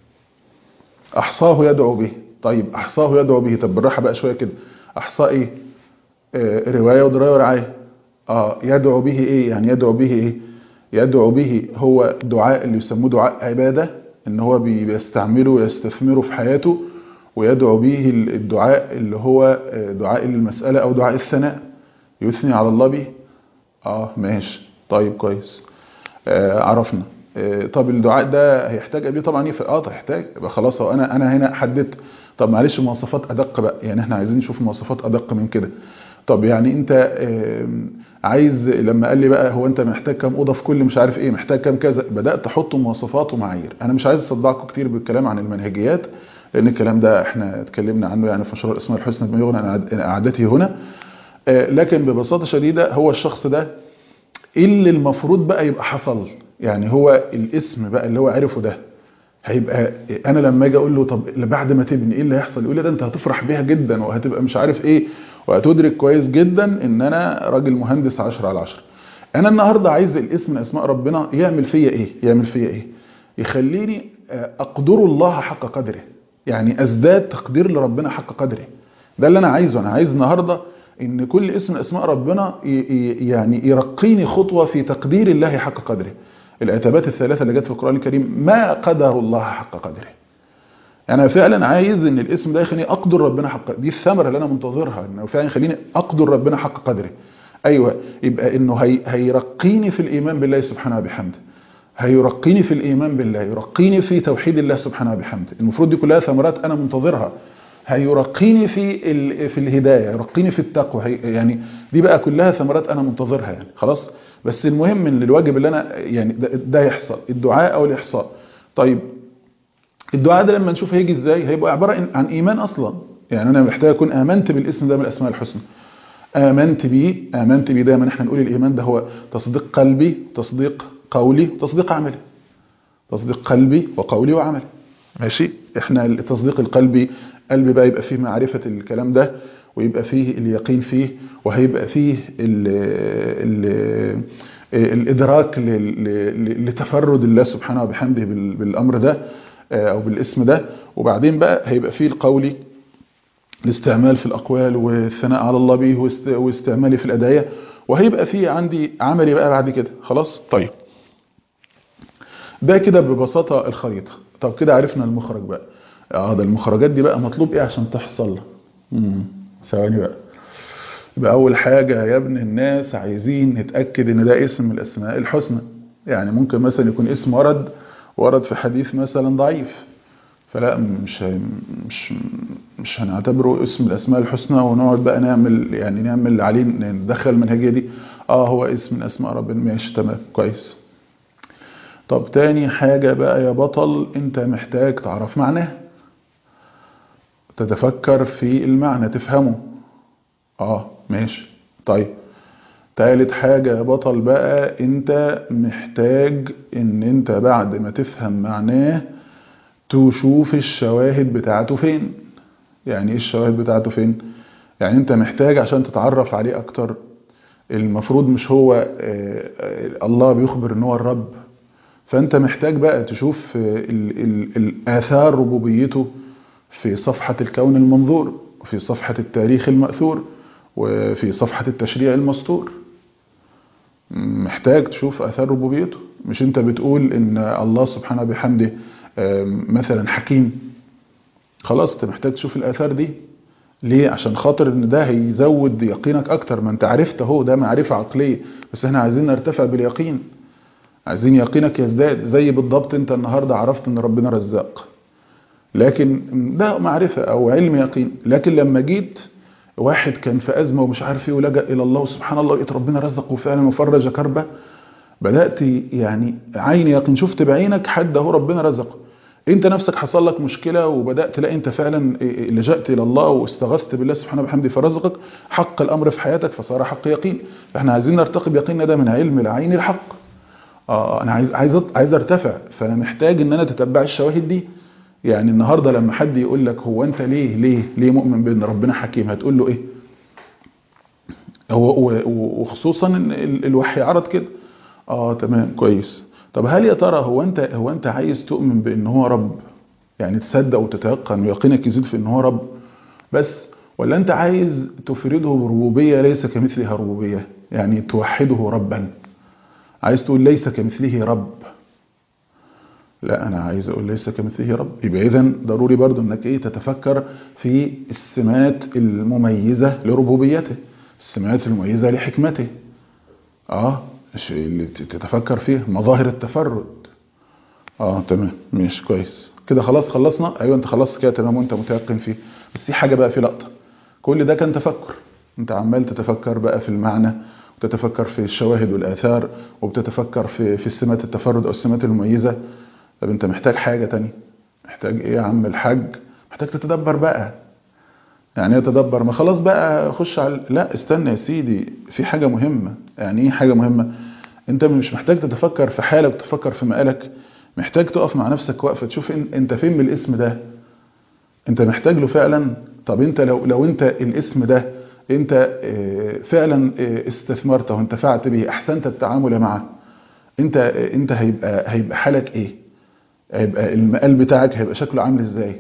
طيب احصاه يدعو به، طب بالراحه بقى شويه كده. احصاء ايه؟ روايه ودرايه ورعايه. يدعو به ايه؟ يعني يدعو به ايه؟ يدعو به هو دعاء اللي يسموه دعاء عباده، ان هو بيستعمله ويستثمره في حياته، ويدعو به الدعاء اللي هو دعاء المسألة أو دعاء الثناء، يثني على الله به. ماشي، طيب كويس، عرفنا. طب الدعاء ده هيحتاج قبل طبعا هيحتاج، يبقى خلاص. هو انا هنا حددت. طب معلش مواصفات ادق بقى، يعني احنا عايزين نشوف مواصفات ادق من كده. طب يعني انت عايز، لما قال لي بقى هو انت محتاج كام اوضه في كل مش عارف ايه، محتاج كام كذا، بدات احط مواصفات ومعايير. انا مش عايز اصدعكم كتير بالكلام عن المنهجيات، لان الكلام ده احنا اتكلمنا عنه يعني في مشروع الاسماء الحسنى بما يغني عن قعدته هنا. لكن ببساطه شديده هو الشخص ده ايه اللي المفروض بقى يبقى حصل؟ يعني هو الاسم بقى اللي هو عرفه ده هيبقى، انا لما اجي اقول له طب بعد ما تبني ايه اللي هيحصل، يقول لي ده انت هتفرح بيها جدا وهتبقى مش عارف ايه، وهتدرك كويس جدا ان انا راجل مهندس 10/10. انا النهارده عايز الاسم من اسماء ربنا يعمل فيا ايه؟ يخليني اقدر الله حق قدره، يعني ازداد تقدير لربنا حق قدره. ده اللي انا عايزه. انا عايز النهارده ان كل اسم من اسماء ربنا يعني يرقيني خطوه في تقدير الله حق قدره. العتابات الثلاثه اللي جت في القران الكريم، ما قدر الله حق قدره. انا فعلا عايز ان الاسم ده يخليني اقدر ربنا حق، دي الثمره اللي انا منتظرها، انه فعلا يخليني اقدر ربنا حق قدره. ايوه، يبقى انه هيرقيني في الايمان بالله سبحانه وبحمده، هيرقيني في الايمان بالله، يرقيني في توحيد الله سبحانه وبحمده. المفروض دي كلها ثمرات انا منتظرها. هيرقيني في الهدايه، يرقيني في التقوى، يعني دي بقى كلها ثمرات انا منتظرها يعني. خلاص، بس المهم ان الواجب اللي انا يعني ده يحصل، الدعاء او الاحصاء. طيب الدعاء ده لما نشوف هيجي ازاي، هيبقى عباره عن ايمان اصلا. يعني انا محتاج اكون امنت بالاسم ده من الاسماء الحسنى، امنت بيه. دايما احنا نقول الايمان ده هو تصديق قلبي، تصديق قولي، تصديق عملي. تصديق قلبي وقولي وعملي. ماشي، احنا التصديق القلبي، قلبي بقى يبقى فيه معرفه الكلام ده، ويبقى فيه اليقين فيه، وهيبقى فيه الادراك لتفرد الله سبحانه وبحمده بالامر ده او بالاسم ده. وبعدين بقى هيبقى فيه القولي، الاستعمال في الاقوال والثناء على الله به واستعمالي في الادعيه، وهيبقى فيه عندي عملي بقى بعد كده. خلاص، طيب ده كده ببساطه الخريطه. طب كده عرفنا المخرج بقى. ده المخرجات دي بقى مطلوب ايه عشان تحصل؟ ثواني بقى. يبقى اول حاجه يا ابن الناس عايزين نتاكد ان ده اسم من الاسماء الحسنى. يعني ممكن مثلا يكون اسم ورد في حديث مثلا ضعيف، فلا مش هنعتبره اسم الاسماء الحسنى ونقعد بقى نعمل عليه ندخل المنهجيه دي. هو اسم من اسماء ربنا، ماشي تمام كويس. طب تاني حاجه بقى يا بطل، انت محتاج تعرف معناه، تتفكر في المعنى تفهمه. ماشي طيب. تالت حاجة يا بطل بقى، انت محتاج ان انت بعد ما تفهم معناه تشوف الشواهد بتاعته فين. يعني ايه الشواهد بتاعته فين؟ يعني انت محتاج عشان تتعرف عليه اكتر، المفروض مش هو الله بيخبر ان هو الرب، فانت محتاج بقى تشوف الآثار ربوبيته في صفحة الكون المنظور، وفي صفحة التاريخ المأثور، وفي صفحة التشريع المسطور. محتاج تشوف آثار ربوبيته. مش انت بتقول ان الله سبحانه بحمده مثلا حكيم، خلاص انت محتاج تشوف الآثار دي. ليه؟ عشان خاطر ان ده هيزود يقينك اكتر. ما انت عرفت اهو، ده معرفة عقلية، بس احنا عايزين نرتفع باليقين، عايزين يقينك يزداد. زي بالضبط انت النهاردة عرفت ان ربنا رزاق، لكن ده معرفة او علم يقين. لكن لما جيت واحد كان في أزمة ومش عارف ايه ولجأ إلى الله، وسبحان الله لقيت ربنا رزقه فعلا وفرج كربه، بدأت يعني عيني يقين، شفت بعينك حد اهو ربنا رزقه. انت نفسك حصل لك مشكلة وبدأت تلاقي انت فعلا لجأت إلى الله واستغثت بالله سبحانه وبحمده فرزقك، حق الأمر في حياتك فصار حق يقين. فاحنا عايزين نرتقي بيقيننا ده من علم العين الحق. انا عايز ارتفع، فانا محتاج ان انا اتتبع الشواهد دي. يعني النهاردة لما حد يقول لك هو انت ليه مؤمن بان ربنا حكيم، هتقول له ايه؟ وخصوصا ان الوحي عرض كده. تمام كويس. طب هل يا ترى هو انت عايز تؤمن بان هو رب، يعني تصدق وتتيقن ويقينك يزيد في ان هو رب بس، ولا انت عايز تفرده بربوبية ليس كمثلها ربوبية، يعني توحده ربا، عايز تقول ليس كمثله رب؟ لا انا عايز اقول ليس كمثله رب. يبقى اذا ضروري برضو انك ايه تتفكر في السمات المميزة لربوبيته، السمات المميزة لحكمته. اللي تتفكر فيه مظاهر التفرد. تمام ماشي كويس كده، خلاص خلصنا. ايوه انت خلصت كده تمام وانت متيقن فيه. بس في حاجة بقى، في لقطة. كل ده كان تفكر، انت عمال تتفكر بقى في المعنى، وتتفكر في الشواهد والآثار، وبتتفكر في السمات التفرد او السمات المميزة. طب انت محتاج حاجة تانية. محتاج ايه يا عم الحاج؟ محتاج تتدبر بقى. يعني ايه تدبر؟ ما خلاص بقى خش على، لا استنى يا سيدي، في حاجة مهمة. يعني ايه حاجة مهمة؟ انت مش محتاج تتفكر في حالك وتفكر في مقالك، محتاج تقف مع نفسك وقفة تشوف انت فين من الاسم ده، انت محتاج له فعلا. طب انت لو انت الاسم ده انت فعلا استثمرته وانتفعت به، احسنت التعامل معه، انت هيبقى حالك ايه؟ هيبقى المقال بتاعك هيبقى شكله عامل ازاي؟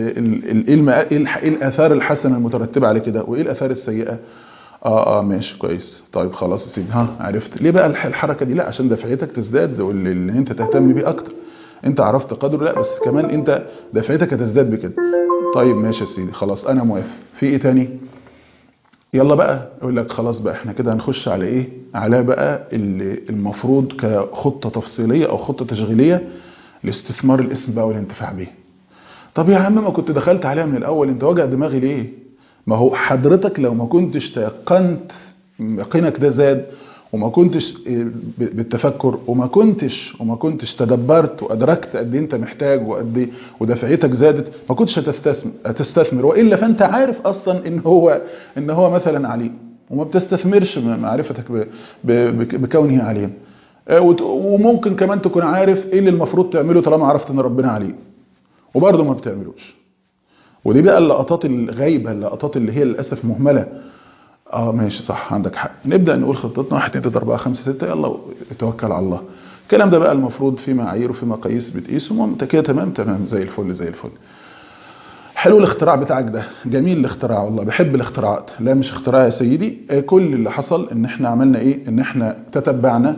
ايه الاثار الحسنه المترتبه على كده، وايه الاثار السيئه؟ ماشي كويس. طيب خلاص يا سيدي، عرفت ليه بقى الحركه دي؟ لا عشان دفعتك تزداد واللي انت تهتم بيه اكتر. انت عرفت قدره، لا بس كمان انت دفعتك هتزداد بكده. طيب ماشي يا سيدي، خلاص انا موافق. في ايه تاني؟ يلا بقى اقول لك خلاص بقى احنا كده هنخش على ايه؟ على بقى المفروض كخطه تفصيليه او خطه تشغيليه لاستثمار الاسم بقى والانتفاع بيه. طب يا عم ما كنت دخلت عليها من الاول، انت وجع دماغي ليه؟ ما هو حضرتك لو ما كنتش تيقنت، يقينك ده زاد، وما كنتش بالتفكر، وما كنتش تدبرت وادركت قد ايه انت محتاج وقد ايه ودفعتك زادت، ما كنتش هتستثمر. والا فانت عارف اصلا ان هو مثلا عليم، وما بتستثمرش معرفتك بكونه عليم. وممكن كمان تكون عارف ايه اللي المفروض تعمله طالما عرفت ان ربنا عليم، وبرضه ما بتعملوش. ودي بقى اللقطات الغايبه، اللقطات اللي هي للاسف مهمله. ماشي صح عندك حق. نبدا نقول خطتنا 1 2 3 4 5 6، يلا توكل على الله. الكلام ده بقى المفروض في معايير وفي مقاييس بتقيسه، انت كده تمام تمام زي الفل زي الفل. حلو الاختراع بتاعك ده، جميل الاختراع والله، بحب الاختراعات. لا مش اختراع يا سيدي، كل اللي حصل ان احنا عملنا ايه؟ ان احنا تتبعنا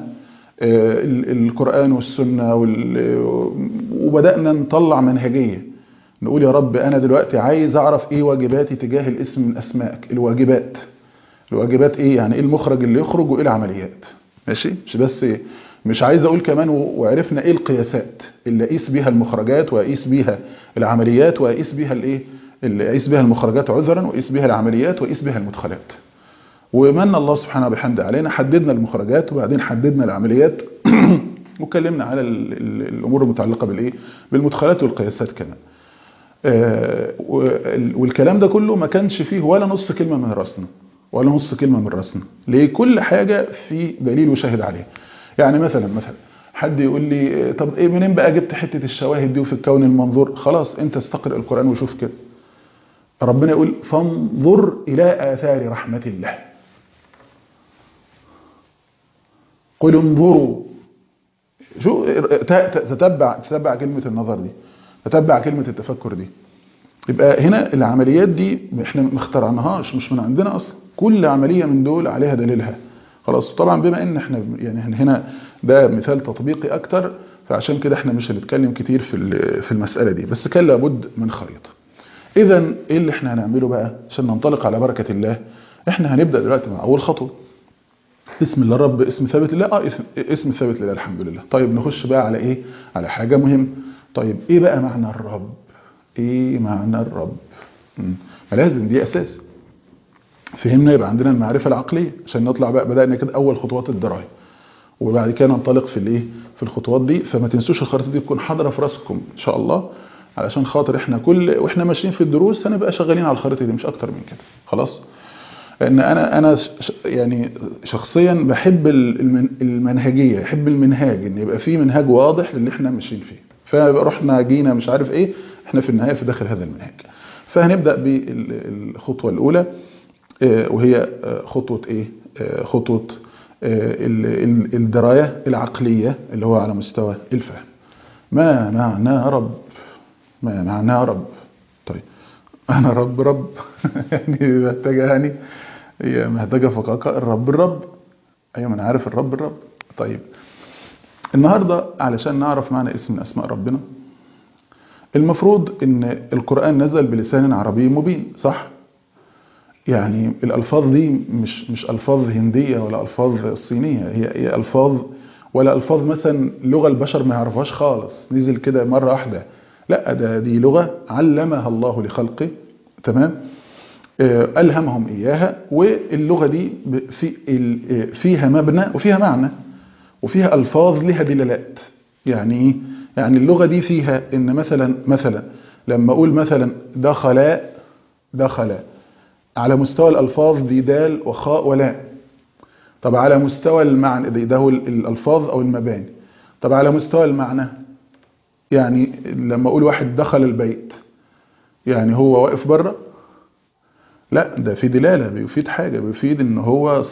القرآن والسنة وبدأنا نطلع منهجية. نقول يا رب أنا دلوقتي عايز أعرف إيه واجباتي تجاه الاسم من أسمائك. الواجبات إيه؟ يعني إيه المخرج اللي يخرج وإيه العمليات؟ ماشي؟ مش بس إيه؟ مش عايز أقول كمان وعرفنا إيه القياسات اللي أقيس بيها المخرجات وأقيس بيها العمليات وأقيس بيها الإيه؟ اللي أقيس بيها المخرجات عذرا وأقيس بيها العمليات وأقيس بيها المدخلات. ومن الله سبحانه وبحمده علينا، حددنا المخرجات وبعدين حددنا العمليات واتكلمنا على الامور المتعلقه بالايه؟ بالمدخلات والقياسات كمان. والكلام ده كله ما كانش فيه ولا نص كلمه من راسنا، ولا نص كلمه من راسنا. ليه؟ كل حاجه في دليل وشاهد عليها. يعني مثلا حد يقول لي طب ايه منين بقى جبت حته الشواهد دي وفي الكون المنظور؟ خلاص انت استقرأ القرآن وشوف كده. ربنا يقول فانظر الى آثار رحمة الله. قل انظروا. شو تتبع كلمة النظر دي، تتبع كلمة التفكر دي. يبقى هنا العمليات دي احنا ما اخترعناهاش، مش من عندنا اصلا. كل عملية من دول عليها دليلها. خلاص طبعا بما ان احنا يعني هنا ده مثال تطبيقي اكتر، فعشان كده احنا مش هنتكلم كتير في المسألة دي، بس كان لابد من خريطة. اذا ايه اللي احنا هنعمله بقى عشان ننطلق على بركة الله؟ احنا هنبدأ دلوقتي مع اول خطوة. اسم الله رب، اسم ثابت لله. اسم ثابت لله الحمد لله. طيب نخش بقى على ايه؟ على حاجة مهمة. طيب ايه بقى معنى الرب؟ ايه معنى الرب؟ لازم دي اساس. فهمنا يبقى عندنا المعرفة العقلية عشان نطلع بقى. بدأنا كده اول خطوات الدراية، وبعد كده ننطلق في الايه؟ في الخطوات دي. فما تنسوش الخريطة دي تكون حاضرة في راسكم ان شاء الله، علشان خاطر احنا واحنا ماشيين في الدروس هنبقى شغالين على الخريطة دي، مش اكتر من كده. خلاص؟ لان انا يعني شخصيا بحب المنهجيه، بحب المنهاج، ان يبقى في منهاج واضح للي احنا ماشيين فيه. فرحنا جينا مش عارف ايه، احنا في النهايه في داخل هذا المنهاج. فهنبدا بالخطوه الاولى، وهي خطوه ايه؟ خطوه الدرايه العقليه اللي هو على مستوى الفهم. ما معنى رب؟ ما معنى رب؟ طيب انا رب يعني محتاجه، يعني هي محتاجه فقاقه. الرب ايوه، ما انا عارف الرب. طيب النهاردة علشان نعرف معنى اسم من أسماء ربنا، المفروض ان القرآن نزل بلسان عربي مبين، صح؟ يعني الألفاظ دي مش ألفاظ هندية ولا ألفاظ صينية، هي ألفاظ، ولا ألفاظ مثلا لغة البشر ما يعرفهاش خالص نزل كده مرة واحدة، لا، دي لغة علمها الله لخلقه، تمام؟ ألهمهم إياها. واللغة دي فيها مبنى وفيها معنى وفيها ألفاظ لها دلالات. يعني إيه؟ يعني اللغة دي فيها إن مثلا لما أقول مثلا دخل على مستوى الألفاظ دي دال وخاء ولا. طب على مستوى المعنى ده هو الألفاظ أو المباني. طب على مستوى المعنى، يعني لما أقول واحد دخل البيت، يعني هو واقف بره؟ لا، ده في دلالة، بيفيد حاجة، بيفيد إن هو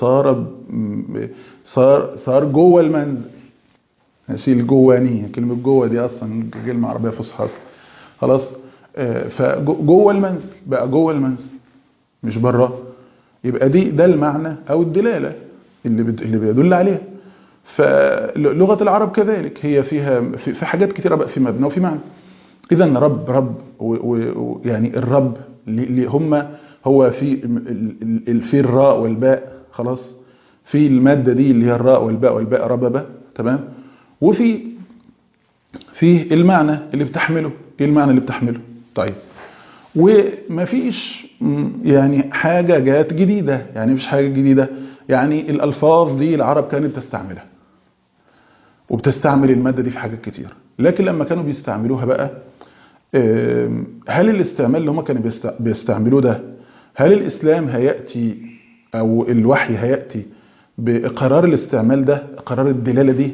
صار جوه المنزل. ماشي، الجوانية، كلمة جوه دي أصلا كلمة عربية فصحى أصلا، خلاص. فجوه المنزل بقى، جوه المنزل مش بره. يبقى ده المعنى أو الدلالة اللي بيدل عليها. فلغة العرب كذلك، هي فيها في حاجات كتيرة بقى، في مبنى وفي معنى. إذا رب يعني الرب هو في الراء والباء، خلاص، في المادة دي اللي هي الراء والباء رببة، تمام. وفي المعنى اللي بتحمله. ايه المعنى اللي بتحمله؟ طيب، ومفيش يعني حاجة جات جديدة، يعني مفيش حاجة جديدة. يعني الألفاظ دي العرب كانت تستعملها، وبتستعمل المادة دي في حاجات كتير. لكن لما كانوا بيستعملوها بقى، هل الاستعمال اللي هم كانوا بيستعملوه ده، هل الإسلام هيأتي أو الوحي هيأتي بإقرار الاستعمال ده، إقرار الدلالة دي،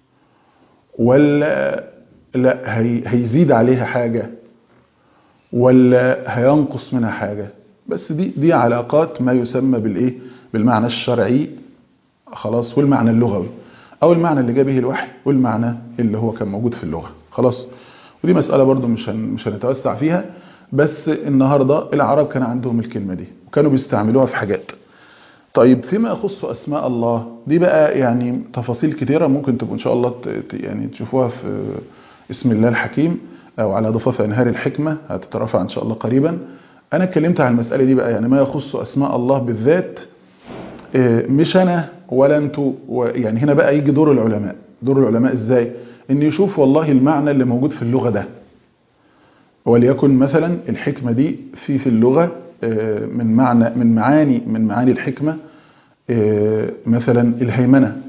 ولا لا هيزيد عليها حاجة، ولا هينقص منها حاجة؟ بس دي علاقات ما يسمى بالمعنى الشرعي، خلاص، والمعنى اللغوي، او المعنى اللي جاء به الوحي، والمعنى اللي هو كان موجود في اللغة، خلاص. ودي مسألة برضو مش هنتوسع فيها. بس النهاردة العرب كان عندهم الكلمة دي وكانوا بيستعملوها في حاجات. طيب، فيما يخص أسماء الله دي بقى، يعني تفاصيل كتيرة ممكن تبقوا إن شاء الله يعني تشوفوها في اسم الله الحكيم، أو على ضفاف أنهار الحكمة، هتترفع إن شاء الله قريبا. أنا اتكلمت عن المسألة دي بقى، يعني ما يخص أسماء الله بالذات، مش أنا ولا أنتوا. يعني هنا بقى يجي دور العلماء. دور العلماء إزاي؟ إن يشوف والله المعنى اللي موجود في اللغة ده، وليكن مثلا الحكمة دي في اللغة من معاني الحكمة، مثلا الهيمنة.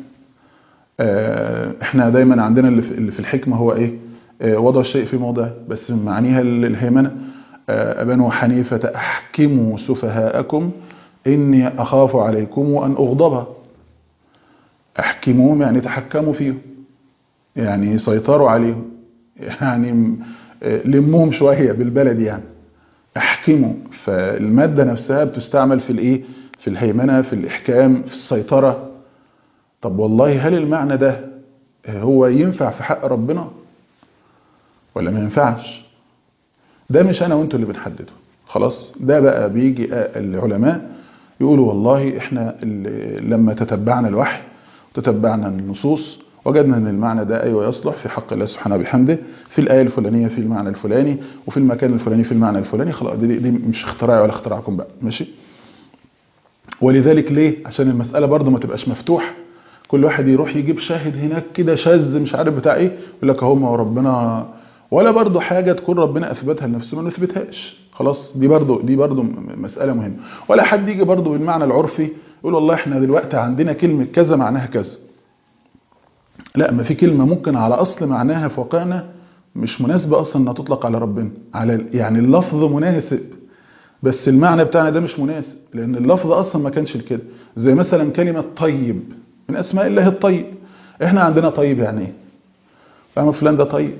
احنا دايما عندنا اللي في الحكمة هو ايه؟ وضع الشيء في موضعه، بس من معانيها الهيمنة. أبنوا حنيفة أحكموا سفهاءكم إني أخاف عليكم أن أغضب. أحكموهم يعني تحكموا فيهم، يعني سيطروا عليهم، يعني لمهم شوية بالبلد يعني. احكموا، فالمادة نفسها بتستعمل في في الهيمنة، في الإحكام، في السيطرة. طب والله، هل المعنى ده هو ينفع في حق ربنا ولا ما ينفعش؟ ده مش أنا وانتوا اللي بنحدده، خلاص. ده بقى بيجي العلماء يقولوا والله احنا لما تتبعنا الوحي وتتبعنا النصوص، وجدنا ان المعنى ده ايوه يصلح في حق الله سبحانه وبحمده، في الآية الفلانية في المعنى الفلاني، وفي المكان الفلاني في المعنى الفلاني. خلاص، دي مش اختراعي ولا اختراعكم بقى، ماشي. ولذلك ليه؟ عشان المسألة برضو ما تبقاش مفتوح، كل واحد يروح يجيب شاهد هناك كده شاذ مش عارف بتاع ايه، يقول لك اهو ما هو ربنا، ولا برضو حاجة تكون ربنا اثبتها لنفسه ما نثبتهاش، خلاص. دي برضو مسألة مهمة. ولا حد يجي برضو بالمعنى العرفي يقول والله احنا دلوقتي عندنا كلمة كذا معناها كذا. لا، ما في كلمة ممكن على اصل معناها في واقعنا مش مناسبة اصلا انها تطلق على ربنا، يعني اللفظ مناسب بس المعنى بتاعنا ده مش مناسب، لأن اللفظ أصلا ما كانش كده. زي مثلا كلمة طيب، من أسماء الله الطيب. إحنا عندنا طيب يعني إيه؟ فاهم؟ فلان ده طيب.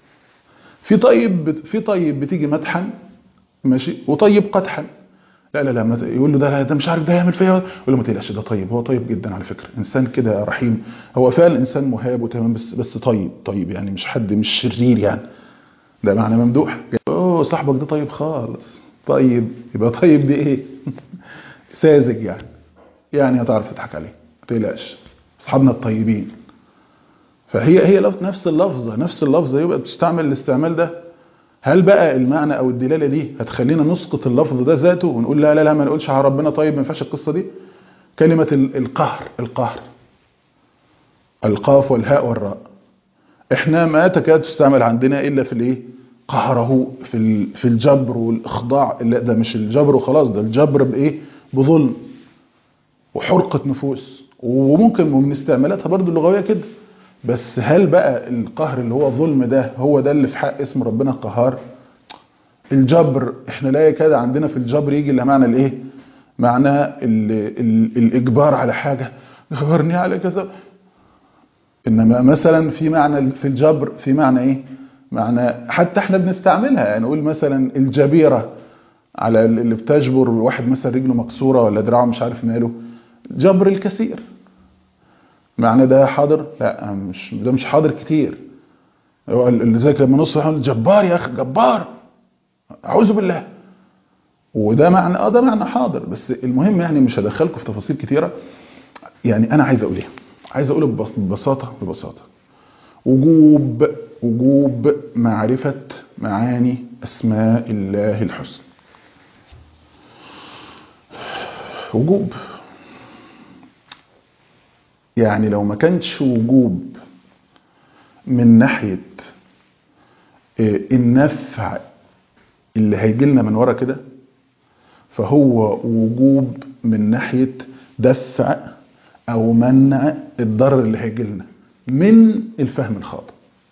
في طيب بتيجي مدحا، ماشي، وطيب قدحا. لا يقول له ده مش عارف ده يعمل فيها، يقول له ما تقلقش ده طيب، هو طيب جدا على فكرة، إنسان كده رحيم، هو فعلا إنسان مهاب وتمام، بس طيب يعني مش حد مش شرير يعني. ده معنى ممدوح. اوه صاحبك ده طيب خالص. طيب، يبقى طيب دي ايه؟ ساذج يعني هتعرف تضحك عليه، ما تقلقش، اصحابنا الطيبين. فهي نفس اللفظة يبقى بتستعمل الاستعمال ده. هل بقى المعنى او الدلالة دي هتخلينا نسقط اللفظ ده ذاته ونقول لا لا لا ما نقولش على ربنا طيب ما ينفعش القصة دي؟ كلمة القهر القاف والهاء والراء احنا ما تكاد تستعمل عندنا الا في الايه؟ قهره في الجبر والاخضاع. لا ده مش الجبر وخلاص، ده الجبر بايه؟ بظلم وحرقة نفوس. وممكن من استعمالاتها برضو اللغوية كده. بس هل بقى القهر اللي هو ظلم ده هو ده اللي في حق اسم ربنا القهار؟ الجبر احنا لا يكاد عندنا في الجبر يجي الا معنى الايه؟ معنى الاجبار على حاجة، جبرني على كذا. انما مثلا في معنى في الجبر في معنى ايه؟ معنى حتى احنا بنستعملها، يعني نقول مثلا الجبيرة على اللي بتجبر واحد مثلا رجله مكسورة ولا دراعه مش عارف ماله، جبر الكثير. معنى ده حاضر؟ لا ده مش حاضر كتير. لذلك لما نص يقول جبار يا اخي جبار اعوذ بالله، وده معنى ده معنى حاضر. بس المهم يعني مش هدخلكم في تفاصيل كتيرة. يعني انا عايز اقول ايه؟ عايز اقول ببساطة وجوب معرفة معاني اسماء الله الحسنى. وجوب يعني لو ما كانش وجوب من ناحية النفع اللي هيجي لنا من ورا كده، فهو وجوب من ناحية دفع او منع الضرر اللي هيجي لنا من الفهم الخاطئ.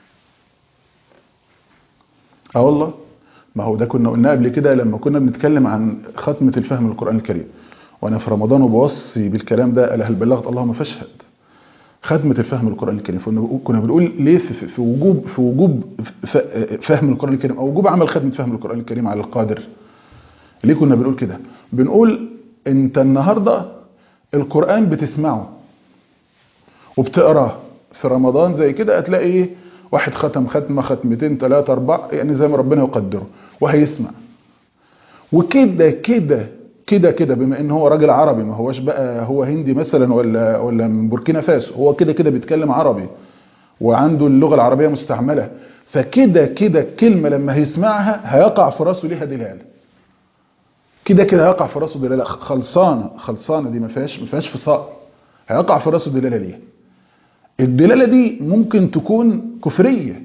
والله ما هو ده كنا قلنا قبل كده لما كنا بنتكلم عن ختمة الفهم القرآن الكريم، وانا في رمضان وبوصي بالكلام ده قال هل بلغت اللهم فاشهد. ختمة الفهم القرآن الكريم كنا بنقول ليه في وجوب فهم القرآن الكريم او وجوب عمل ختمة فهم القرآن الكريم على القادر. ليه كنا بنقول كده؟ بنقول انت النهاردة القرآن بتسمعه وبتقراه في رمضان زي كده، هتلاقي ايه؟ واحد ختمة ختمتين 3 4 يعني زي ما ربنا يقدره وهيسمع. وكده كده كده كده بما ان هو راجل عربي، ما هوش بقى هو هندي مثلا ولا من بوركينا فاسو، هو كده كده بيتكلم عربي وعنده اللغة العربية مستعملة، فكده كده كلمة لما هيسمعها هيقع في راسه ليها دلالة. كده كده هيقع في راسه دلالة خلصانة دي ما فيهاش فصال، هيقع في راسه دلالة ليها. الدلالة دي ممكن تكون كفرية،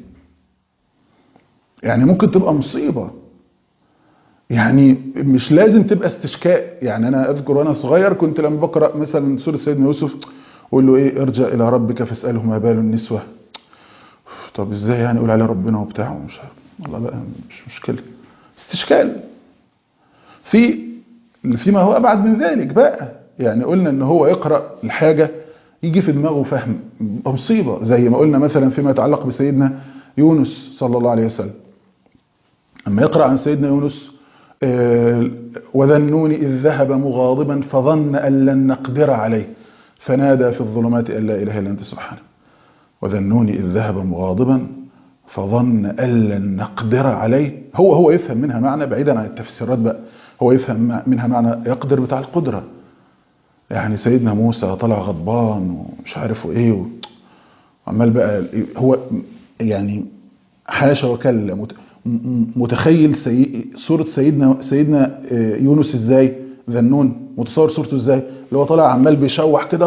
يعني ممكن تبقى مصيبة، يعني مش لازم تبقى استشكاء. يعني انا اذكر وانا صغير كنت لما بقرأ مثلا سورة سيدنا يوسف اقول له ايه؟ ارجع الى ربك فاسأله ما بال النسوة. طب ازاي يعني اقول على ربنا وبتاعه؟ مش عارف والله بقى، مش مشكلة، استشكال. فيما هو ابعد من ذلك بقى، يعني قلنا ان هو يقرأ الحاجة يجي في دماغه فهم مصيبة، زي ما قلنا مثلا فيما يتعلق بسيدنا يونس صلى الله عليه وسلم. اما يقرأ عن سيدنا يونس وذا النون إذ ذهب مغاضبا فظن أن لن نقدر عليه فنادى في الظلمات أن لا إله إلا أنت سبحانه. وذا النون إذ ذهب مغاضبا فظن أن لن نقدر عليه. هو يفهم منها معنى بعيدا عن التفسيرات بقى، هو يفهم منها معنى يقدر بتاع القدرة. يعني سيدنا موسى طلع غضبان ومش عارف ايه وعمال بقى هو يعني حاشا وكلا متخيل صورة سيدنا يونس ازاي، ذنون متصور صورته ازاي، اللي هو طالع عمال بيشوح كده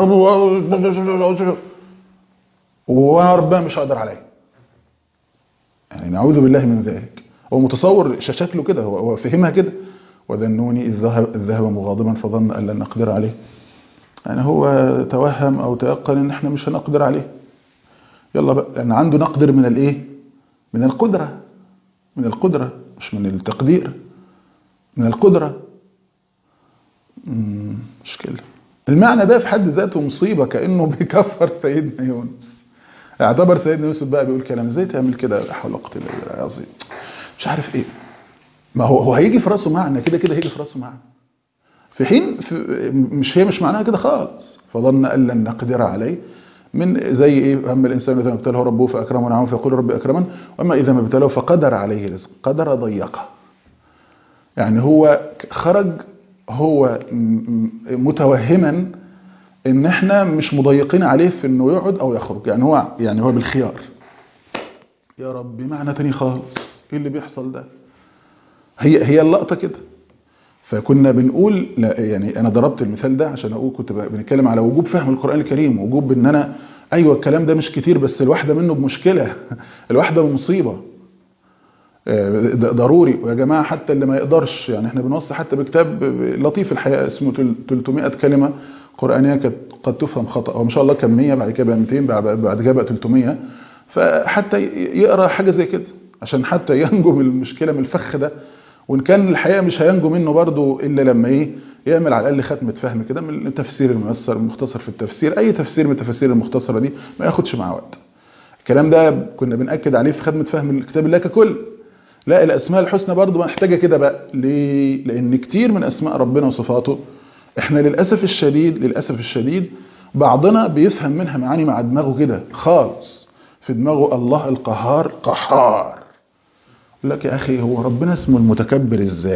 وانا ربنا مش هقدر عليه. يعني نعوذ بالله من ذلك. هو متصور شكله كده، هو فهمها كده. وذنون إذ ذهب مغاضبا فظن أن لن نقدر عليه. يعني هو توهم أو تيقن إن احنا مش هنقدر عليه. يلا بقى، لأن عنده نقدر من الإيه؟ من القدرة. من القدرة مش من التقدير، من القدرة. مشكلة. المعنى ده في حد ذاته مصيبة، كأنه بيكفر سيدنا يونس. اعتبر سيدنا يوسف بقى بيقول كلام ازاي تعمل كده، لا حول ولا قوة الا بالله العظيم، مش عارف ايه. ما هو هيجي في راسه معنى كده كده، هيجي في راسه معنى في حين مش معناها كده خالص. فظن أن لن نقدر عليه، من زي ايه؟ اما الانسان اذا ما ابتلاه ربه فاكرمه ونعمه فيقول ربي اكرمن، واما اذا ما ابتلاه فقدر عليه رزقه، قدر ضيقه. يعني هو خرج هو متوهما ان احنا مش مضيقين عليه في انه يقعد او يخرج، يعني هو بالخيار. يا رب معنى تاني خالص، ايه اللي بيحصل ده؟ هي اللقطة كده. فكنا بنقول لا، يعني انا ضربت المثال ده عشان اقول كنت بنتكلم على وجوب فهم القرآن الكريم، وجوب ان انا ايوه الكلام ده مش كتير بس الواحدة منه بمشكلة الواحدة بمصيبة ضروري. ويا جماعة حتى اللي ما يقدرش، يعني احنا بنوصي حتى بكتاب لطيف الحقيقة اسمه 300 كلمة قرآنية قد تفهم خطأ، هو ما شاء الله كان 100 بعد كده بقى 200 بعد كده بقى 300. فحتى يقرأ حاجة زي كده عشان حتى ينجو من المشكلة من الفخ ده. وإن كان الحقيقة مش هينجو منه برضو إلا لما يعمل على الأقل ختمة فهم كده من التفسير المختصر في التفسير، أي تفسير من التفاسير المختصرة دي ما ياخدش معاه وقت. الكلام ده كنا بنأكد عليه في خدمة فهم الكتاب الله ككل. لا، الأسماء الحسنى برضو محتاجة كده بقى. ليه؟ لأن كتير من أسماء ربنا وصفاته احنا للأسف الشديد بعضنا بيفهم منها معاني مع دماغه كده خالص، في دماغه الله القهار قهار. يقول لك يا أخي هو ربنا اسمه المتكبر ازاي؟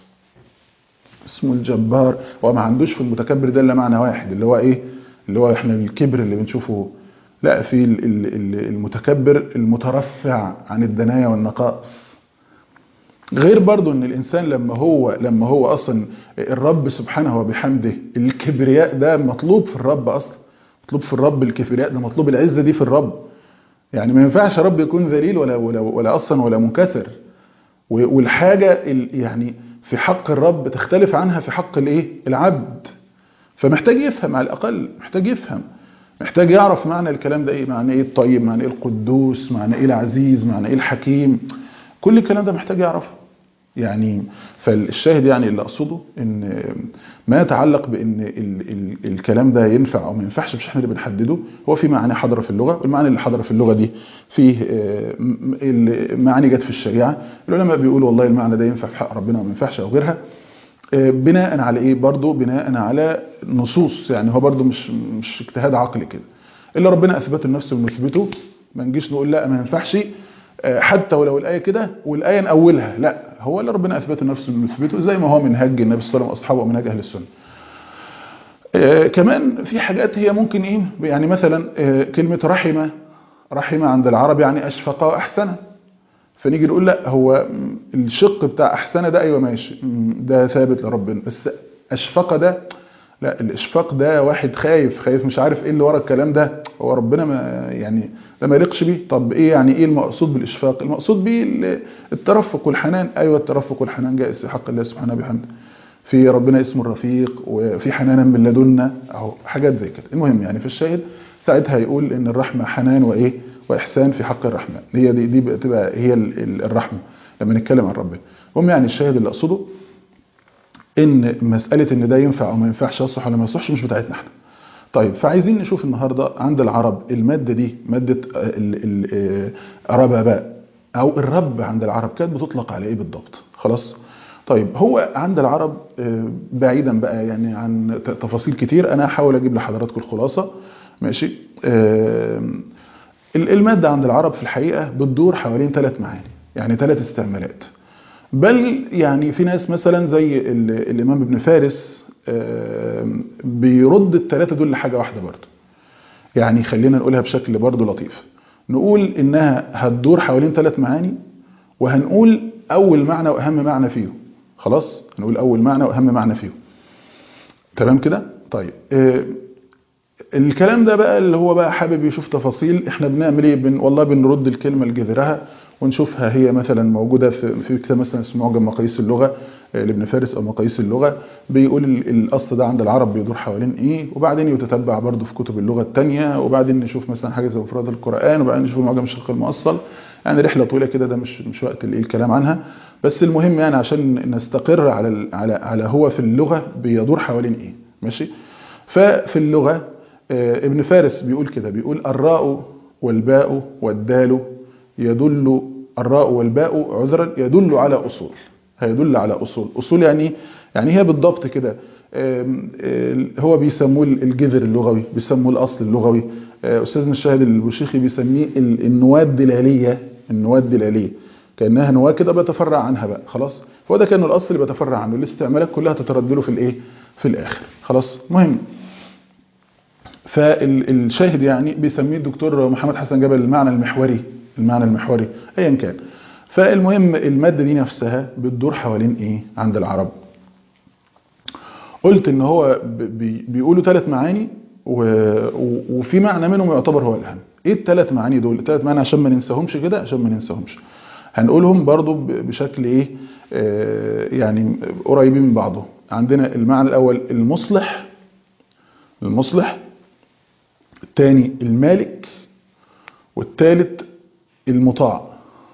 اسمه الجبار، وما عندوش في المتكبر ده الا معنى واحد اللي هو ايه؟ اللي هو احنا الكبر اللي بنشوفه. لا، في المتكبر المترفع عن الدنايا والنقائص. غير برضو ان الانسان لما هو اصلا الرب سبحانه وبحمده الكبرياء ده مطلوب في الرب اصلا، مطلوب في الرب الكبرياء ده، مطلوب العزة دي في الرب. يعني ما ينفعش رب يكون ذليل ولا اصلا ولا منكسر. والحاجة يعني في حق الرب تختلف عنها في حق العبد. فمحتاج يفهم على الاقل، محتاج يعرف معنى الكلام ده ايه، معنى ايه الطيب، معنى ايه القدوس، معنى ايه العزيز، معنى ايه الحكيم. كل الكلام ده محتاج يعرفه يعني. فالشاهد يعني اللي اقصده ان ما يتعلق بان الكلام ده ينفع او ما ينفعش مش احنا اللي بنحدده، هو في معاني حاضره في اللغه، والمعاني اللي حاضره في اللغه دي فيه معاني جت في الشريعه. العلماء بيقولوا والله المعنى ده ينفع في حق ربنا وما ينفعش او غيرها، بناء على ايه؟ برضه بناء على نصوص. يعني هو برضه مش اجتهاد عقلي كده، اللي ربنا اثبته لنفسه بنثبته. ما نجيش نقول لا ما ينفعش حتى ولو الآية كده والآية نأولها، لا، هو اللي ربنا أثبته نفسه نثبته زي ما هو منهج النبي صلى الله عليه وسلم وأصحابه ومنهج أهل السنة. كمان في حاجات هي ممكن يعني مثلا كلمة رحمة عند العرب يعني أشفق وأحسن، فنيجي نقول لا، هو الشق بتاع أحسن ده أيوة ماشي، ده ثابت لربنا، بس أشفق ده لا، الاشفاق ده واحد خايف مش عارف ايه اللي ورا الكلام ده، هو ربنا ما يعني ده ما يليقش بيه. طب ايه يعني ايه المقصود بالاشفاق؟ المقصود بيه الترفق والحنان. ايوه الترفق والحنان جائز في حق الله سبحانه وبحمده، في ربنا اسمه الرفيق، وفي حنانا من لدنا اهو حاجات زي كده. المهم يعني في الشاهد ساعتها يقول ان الرحمه حنان واحسان في حق الرحمن. هي دي بتبقى هي الرحمه لما نتكلم عن ربنا. المهم يعني الشاهد اللي اقصده ان مسألة ان ده ينفع او ما ينفعش، يصلح ولا ما يصلحش، مش بتاعتنا احنا. طيب فعايزين نشوف النهاردة عند العرب المادة دي، مادة رباباء او الرب عند العرب كانت بتطلق على ايه بالضبط؟ خلاص. طيب هو عند العرب بعيدا بقى يعني عن تفاصيل كتير، انا هحاول اجيب لحضراتكم الخلاصة. ماشي. المادة عند العرب في الحقيقة بتدور حوالين 3 معاني، يعني 3 استعمالات. بل يعني في ناس مثلا زي الإمام ابن فارس بيرد ال3 دول لحاجة واحدة برضو. يعني خلينا نقولها بشكل برضو لطيف، نقول إنها هتدور حوالين 3 معاني، وهنقول أول معنى وأهم معنى فيهم. خلاص، هنقول أول معنى وأهم معنى فيهم. تمام كده؟ طيب الكلام ده بقى اللي هو بقى حابب يشوف تفاصيل، احنا بنعمل ايه؟ والله بنرد الكلمة لجذرها ونشوفها هي مثلا موجودة في كتاب مثلا اسمه معجم مقاييس اللغة لابن فارس او مقاييس اللغة، بيقول الاصل ده عند العرب بيدور حوالين ايه، وبعدين يتتبع برضه في كتب اللغة التانية، وبعدين نشوف مثلا حاجة زي مفردات القرآن، وبعدين نشوف معجم الشق المؤصل. يعني رحلة طويلة كده، ده مش وقت الكلام عنها. بس المهم يعني عشان نستقر على هو في اللغة بيدور حوالين ايه. ماشي. ففي اللغة ابن فارس بيقول كده، بيقول الراء والباء والدال يدل، الراء والباء عذرا يدل على أصول، هيدل على أصول يعني هي بالضبط كده. هو بيسموه الجذر اللغوي، بيسموه الأصل اللغوي. أستاذنا الشاهد البوشيخي بيسميه النواة الدلالية، كأنها نواة كده بيتفرع عنها بقى. خلاص، هو ده كأنه الأصل اللي بيتفرع عنه، الاستعمالات كلها تتردله في الإيه؟ في الآخر. خلاص. مهم فالشاهد يعني بيسميه الدكتور محمد حسن جبل المعنى المحوري ايا كان. فالمهم المادة دي نفسها بتدور حوالين ايه عند العرب؟ قلت ان هو بيقولوا 3 معاني وفي معنى منهم يعتبر هو الأهم. ايه ال3 معاني دول؟ ال3 معاني عشان ما ننساهمش كده، عشان ما ننساهمش هنقولهم برضو بشكل ايه يعني قريبين من بعضهم. عندنا المعنى الاول المصلح، الثاني المالك، والثالث المطاع.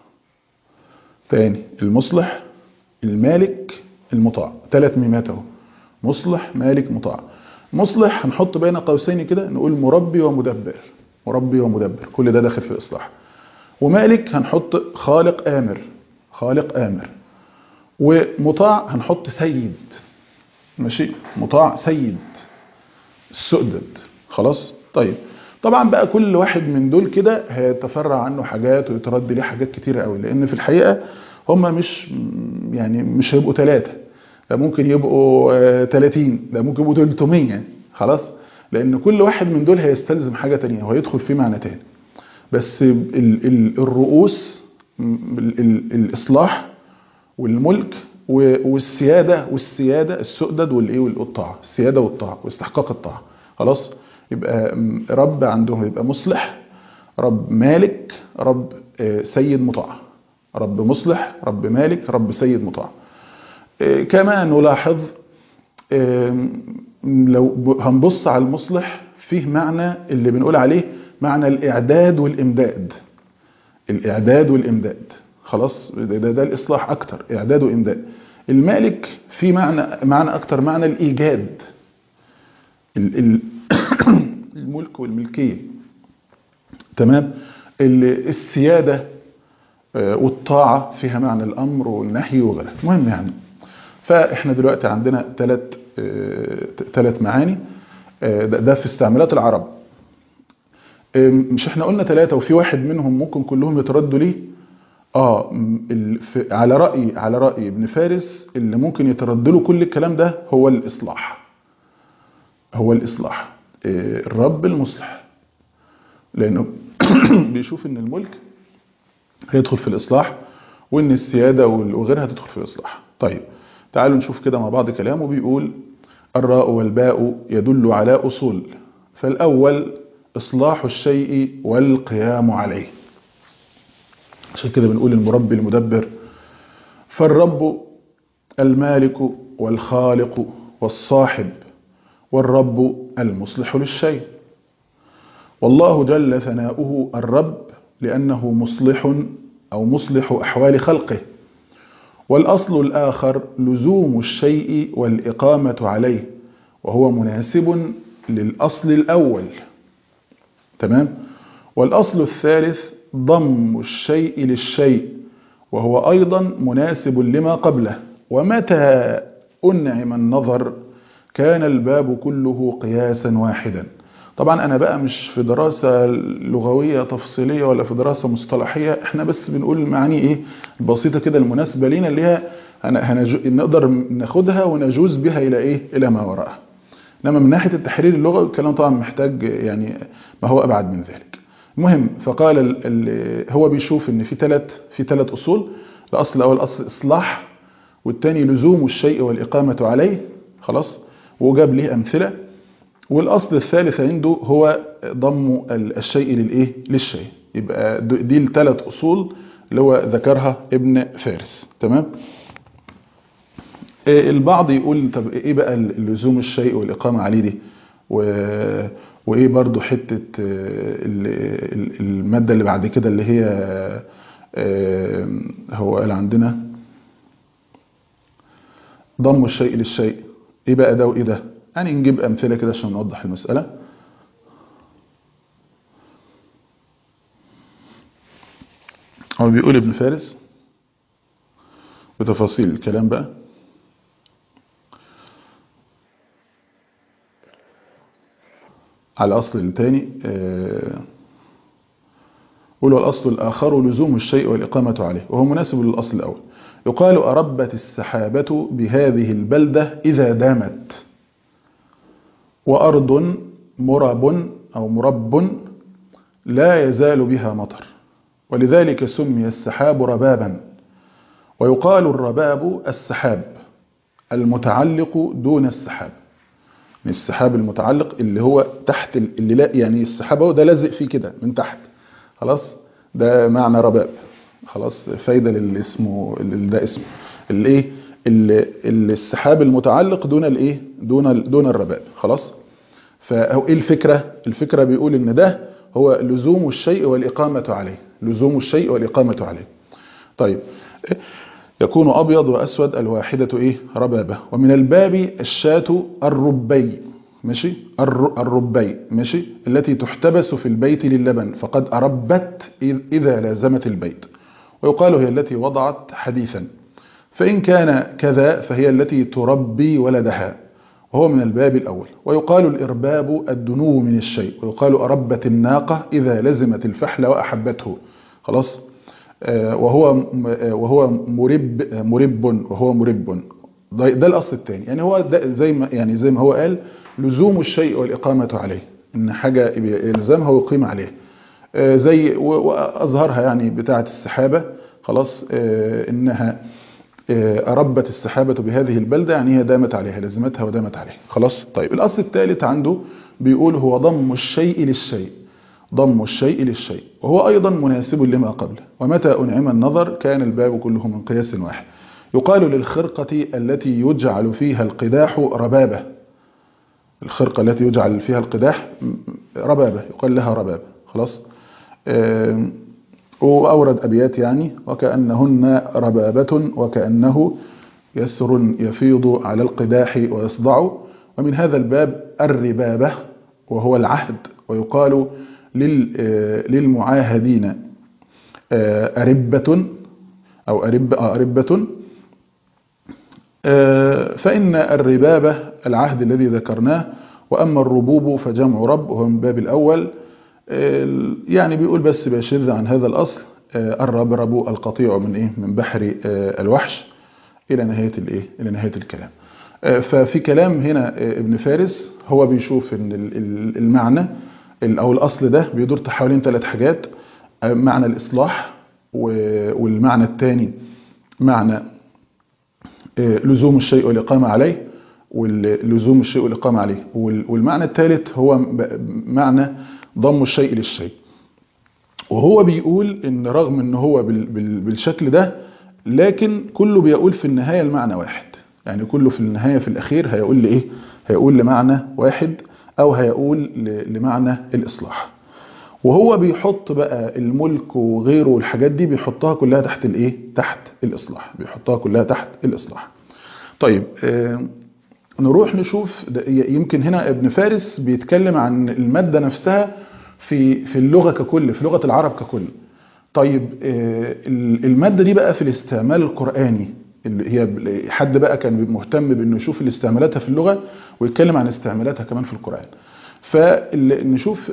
تاني، المصلح المالك المطاع، 3 ميمات اهو، مصلح مالك مطاع. مصلح هنحط بين قوسين كده نقول مربي ومدبر، كل ده داخل في اصلاح. ومالك هنحط خالق آمر. ومطاع هنحط سيد، ماشي، مطاع سيد السؤدد. خلاص طيب. طبعا بقى كل واحد من دول كده هيتفرع عنه حاجات ويترد ليه حاجات كتيرة قوي، لان في الحقيقة هم مش هيبقوا 3، ده ممكن يبقوا 30، ده ممكن يبقوا 300 يعني. خلاص، لان كل واحد من دول هيستلزم حاجة تانية وهيدخل فيه معنى تاني. بس الرؤوس، الإصلاح والملك والسيادة السؤدد والإيه والطاعة، السيادة والطاعة واستحقاق الطاعة. خلاص، يبقى رب عندهم يبقى مصلح، رب مالك، رب سيد مطاع. رب مصلح، رب مالك، رب سيد مطاع. كما نلاحظ لو هنبص على المصلح فيه معنى اللي بنقول عليه معنى الإعداد والإمداد. خلاص، ده الإصلاح أكتر، إعداد وإمداد. المالك في معنى أكتر، معنى الإيجاد، الملك والملكية. تمام. السيادة والطاعة فيها معنى الأمر والنهي وغيره. مهم يعني. فإحنا دلوقتي عندنا 3 معاني ده في استعمالات العرب. مش احنا قلنا 3 وفي واحد منهم ممكن كلهم يتردوا ليه؟ على رأي ابن فارس اللي ممكن يترد له كل الكلام ده هو الإصلاح. الرب المصلح، لأنه بيشوف ان الملك هيدخل في الإصلاح، وان السيادة وغيرها تدخل في الإصلاح. طيب تعالوا نشوف كده مع بعض كلامه. بيقول الراء والباء يدل على أصول، فالأول إصلاح الشيء والقيام عليه. عشان كده بنقول المربي المدبر. فالرب المالك والخالق والصاحب، والرب المصلح للشيء. والله جل ثناؤه الرب لأنه مصلح أو مصلح أحوال خلقه. والأصل الآخر لزوم الشيء والإقامة عليه، وهو مناسب للأصل الأول. تمام. والأصل الثالث ضم الشيء للشيء، وهو أيضا مناسب لما قبله. ومتى أنعم النظر كان الباب كله قياسا واحدا. طبعا أنا بقى مش في دراسة لغوية تفصيلية ولا في دراسة مصطلحية، احنا بس بنقول المعاني ايه البسيطة كده المناسبة لنا، اللي هي نقدر ناخدها ونجوز بها إلى ايه، إلى ما وراءها. انما من ناحية التحرير اللغوي الكلام طبعا محتاج يعني ما هو أبعد من ذلك. المهم، فقال هو بيشوف ان في ثلاث أصول. الأصل الأول أصل إصلاح، والثاني لزوم الشيء والإقامة عليه. خلاص، وجاب ليه أمثلة. والأصل الثالث عنده هو ضم الشيء للإيه، للشيء. يبقى دي ال3 أصول اللي هو ذكرها ابن فارس. تمام. البعض يقول طب ايه بقى لزوم الشيء والإقامة عليه دي، وايه برضو حتة المادة اللي بعد كده اللي هي هو قال عندنا ضم الشيء للشيء، ايه بقى ده وايه ده؟ يعني نجيب أمثلة كده عشان نوضح المسألة. هو بيقول ابن فارس بتفاصيل الكلام بقى. على الأصل الثاني قولوا الأصل الآخر لزوم الشيء والإقامة عليه، وهو مناسب للأصل الأول. يقال أربت السحابة بهذه البلدة إذا دامت، وأرض مرب أو مرب لا يزال بها مطر، ولذلك سمي السحاب ربابا. ويقال الرباب السحاب المتعلق دون السحاب، السحاب المتعلق اللي هو تحت اللي لا يعني السحاب هو ده لازق فيه كده من تحت، خلاص ده معنى رباب. خلاص فايدة للاسم ده اسمه الايه السحاب المتعلق دون الايه دون الرباب. خلاص فهو ايه الفكرة بيقول ان ده هو لزوم الشيء والإقامة عليه، لزوم الشيء والإقامة عليه. طيب يكون أبيض وأسود الواحدة إيه ربابة. ومن الباب الشاة الربي، ماشي الربي ماشي التي تحتبس في البيت للبن، فقد أربت إذا لازمت البيت. ويقال هي التي وضعت حديثا، فإن كان كذا فهي التي تربي ولدها، وهو من الباب الأول. ويقال الإرباب الدنو من الشيء. ويقال أربت الناقة إذا لزمت الفحل وأحبته. خلاص وهو مرب ده الأصل الثاني. يعني هو ده زي ما هو قال لزوم الشيء والإقامة عليه، إن حاجة يلزمها ويقيم عليه، زي وأظهرها يعني بتاعة السحابة. خلاص إنها أربت السحابة بهذه البلدة، يعني هي دامت عليها لزمتها ودامت عليها. خلاص طيب الأصل الثالث عنده بيقول هو ضم الشيء للشيء، ضم الشيء للشيء، وهو أيضا مناسب لما قبله. ومتى أنعم النظر كان الباب كله من قياس واحد. يقال للخرقة التي يجعل فيها القداح ربابة، الخرقة التي يجعل فيها القداح ربابة يقال لها ربابة. خلاص وأورد أبيات يعني وكأنهن ربابة وكأنه يسر يفيض على القداح ويصدع. ومن هذا الباب الربابة وهو العهد. ويقال للمعاهدين أربة أو أربة. فإن الربابة العهد الذي ذكرناه. وأما الربوب فجمع رب وهو من باب الأول. يعني بيقول بس بيشذ عن هذا الأصل الربرب القطيع من بحر الوحش إلى نهاية الكلام. ففي كلام هنا ابن فارس هو بيشوف ان المعنى او الاصل ده بيدور حوالين 3 حاجات: معنى الاصلاح، والمعنى الثاني معنى لزوم الشيء والاقامه عليه، واللزوم الشيء والاقامه عليه، والمعنى الثالث هو معنى ضم الشيء للشيء. وهو بيقول ان رغم ان هو بالشكل ده لكن كله بيقول في النهايه المعنى واحد، يعني كله في النهاية في الأخير هيقول لإيه؟ هيقول لمعنى واحد أو هيقول لمعنى الإصلاح. وهو بيحط بقى الملك وغيره والحاجات دي بيحطها كلها تحت الإيه؟ تحت الإصلاح، بيحطها كلها تحت الإصلاح. طيب نروح نشوف يمكن هنا ابن فارس بيتكلم عن المادة نفسها في اللغة ككل، في لغة العرب ككل. طيب المادة دي بقى في الاستعمال القرآني اللي هي حد بقى كان مهتم بانه يشوف استعمالاتها في اللغة ويتكلم عن استعمالاتها كمان في القرآن. فنشوف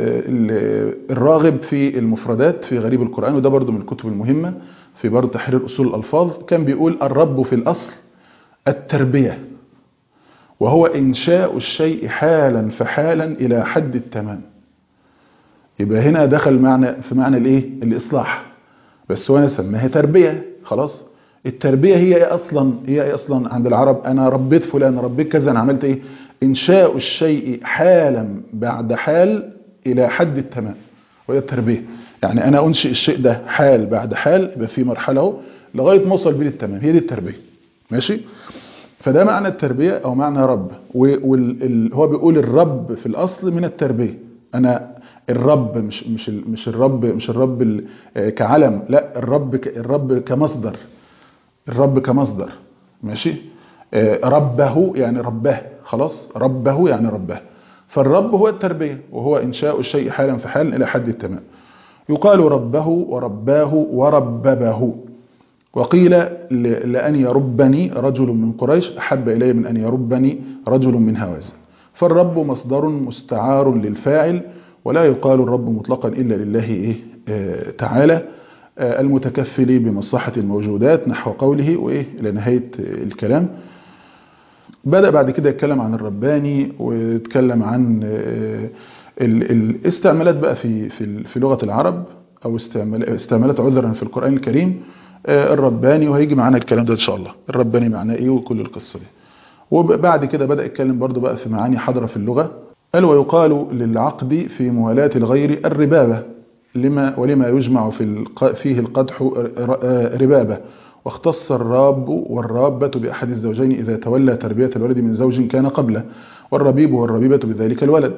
الراغب في المفردات في غريب القرآن، وده برضو من الكتب المهمة في برضو تحرير أصول الألفاظ. كان بيقول الرب في الأصل التربية، وهو إنشاء الشيء حالا فحالا إلى حد التمام. يبقى هنا دخل في معنى الايه؟ الإصلاح، بس هو سماها تربية. خلاص التربية هي ايه اصلا عند العرب؟ انا ربيت فلان، ربيت كذا، انا عملت ايه؟ انشاء الشيء حالا بعد حال الى حد التمام، وهي التربية. يعني انا انشئ الشيء ده حال بعد حال، يبقى في مرحلة اهو لغاية ما اوصل بيه للتمام، هي دي التربية. ماشي؟ فده معنى التربية او معنى رب. هو بيقول الرب في الاصل من التربية. انا الرب مش الرب كعلم، لا الرب كمصدر، الرب كمصدر. ماشي؟ ربه يعني رباه. خلاص ربه يعني رباه. فالرب هو التربية، وهو إنشاء الشيء حالا فحالا إلى حد التمام. يقال ربه ورباه ورببه. وقيل لأن يربني رجل من قريش أحب إلي من أن يربني رجل من هوازن. فالرب مصدر مستعار للفاعل، ولا يقال الرب مطلقا إلا لله تعالى المتكفل بمصلحة الموجودات، نحو قوله وإيه إلى نهاية الكلام. بدأ بعد كده يتكلم عن الرباني، ويتكلم عن الاستعمالات بقى في لغة العرب، أو استعمالات عذرا في القرآن الكريم. الرباني، وهيجي معانا الكلام ده إن شاء الله، الرباني معناه إيه وكل القصة دي. وبعد كده بدأ يتكلم برضو بقى في معاني حاضرة في اللغة. قال: ويقال للعقد في موالاة الغير الربابة، ولما يجمع فيه القدح ربابة. واختص الراب والرابة بأحد الزوجين إذا تولى تربية الولد من زوج كان قبله، والربيب والربيبة بذلك الولد.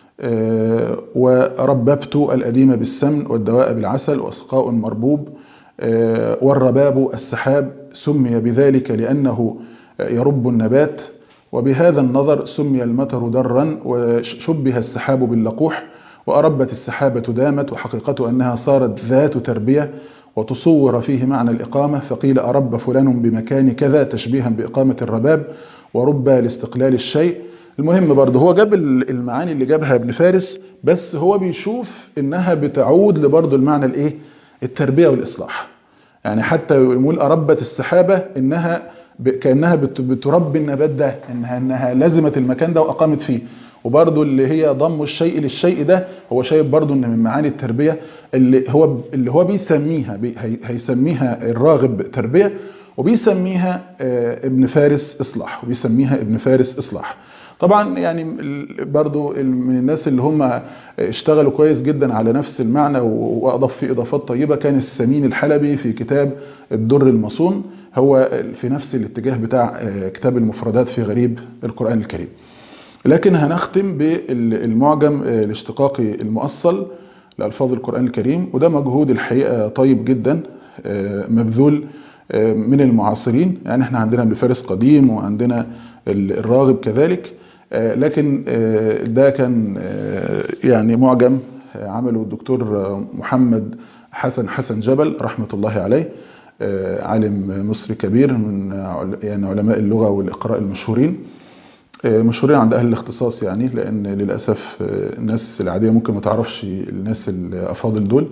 ورببت الأديم بالسمن والدواء بالعسل وأسقاء مربوب. والرباب السحاب سمي بذلك لأنه يرب النبات، وبهذا النظر سمي المطر درا، وشبه السحاب باللقوح. وأربت السحابة دامت، وحقيقة أنها صارت ذات تربية، وتصور فيه معنى الإقامة، فقيل أرب فلان بمكان كذا تشبيها بإقامة الرباب، ورب لاستقلال الشيء. المهم برضه هو جاب المعاني اللي جابها ابن فارس، بس هو بيشوف إنها بتعود لبرضه المعنى الإيه؟ التربية والإصلاح. يعني حتى يقول أربت السحابة إنها كأنها بتربي النبات ده، إنها لزمت المكان ده وأقامت فيه. وبرضه اللي هي ضم الشيء للشيء ده، هو شايف برضه إن من معاني التربية اللي هو بيسميها هيسميها الراغب تربية، وبيسميها ابن فارس إصلاح. طبعا يعني برضو من الناس اللي هم اشتغلوا كويس جدا على نفس المعنى وأضاف فيه إضافات طيبة كان السمين الحلبي في كتاب الدر المصون، هو في نفس الاتجاه بتاع كتاب المفردات في غريب القرآن الكريم. لكن هنختم بالمعجم الاشتقاقي المؤصل لألفاظ القرآن الكريم، وده مجهود الحقيقة طيب جدا مبذول من المعاصرين. يعني احنا عندنا ابن فارس قديم، وعندنا الراغب كذلك، لكن ده كان يعني معجم عمله الدكتور محمد حسن جبل رحمة الله عليه، عالم مصري كبير من يعني علماء اللغة والإقراء المشهورين عند أهل الاختصاص، يعني لأن للأسف الناس العادية ممكن ما تعرفش الناس الأفاضل دول.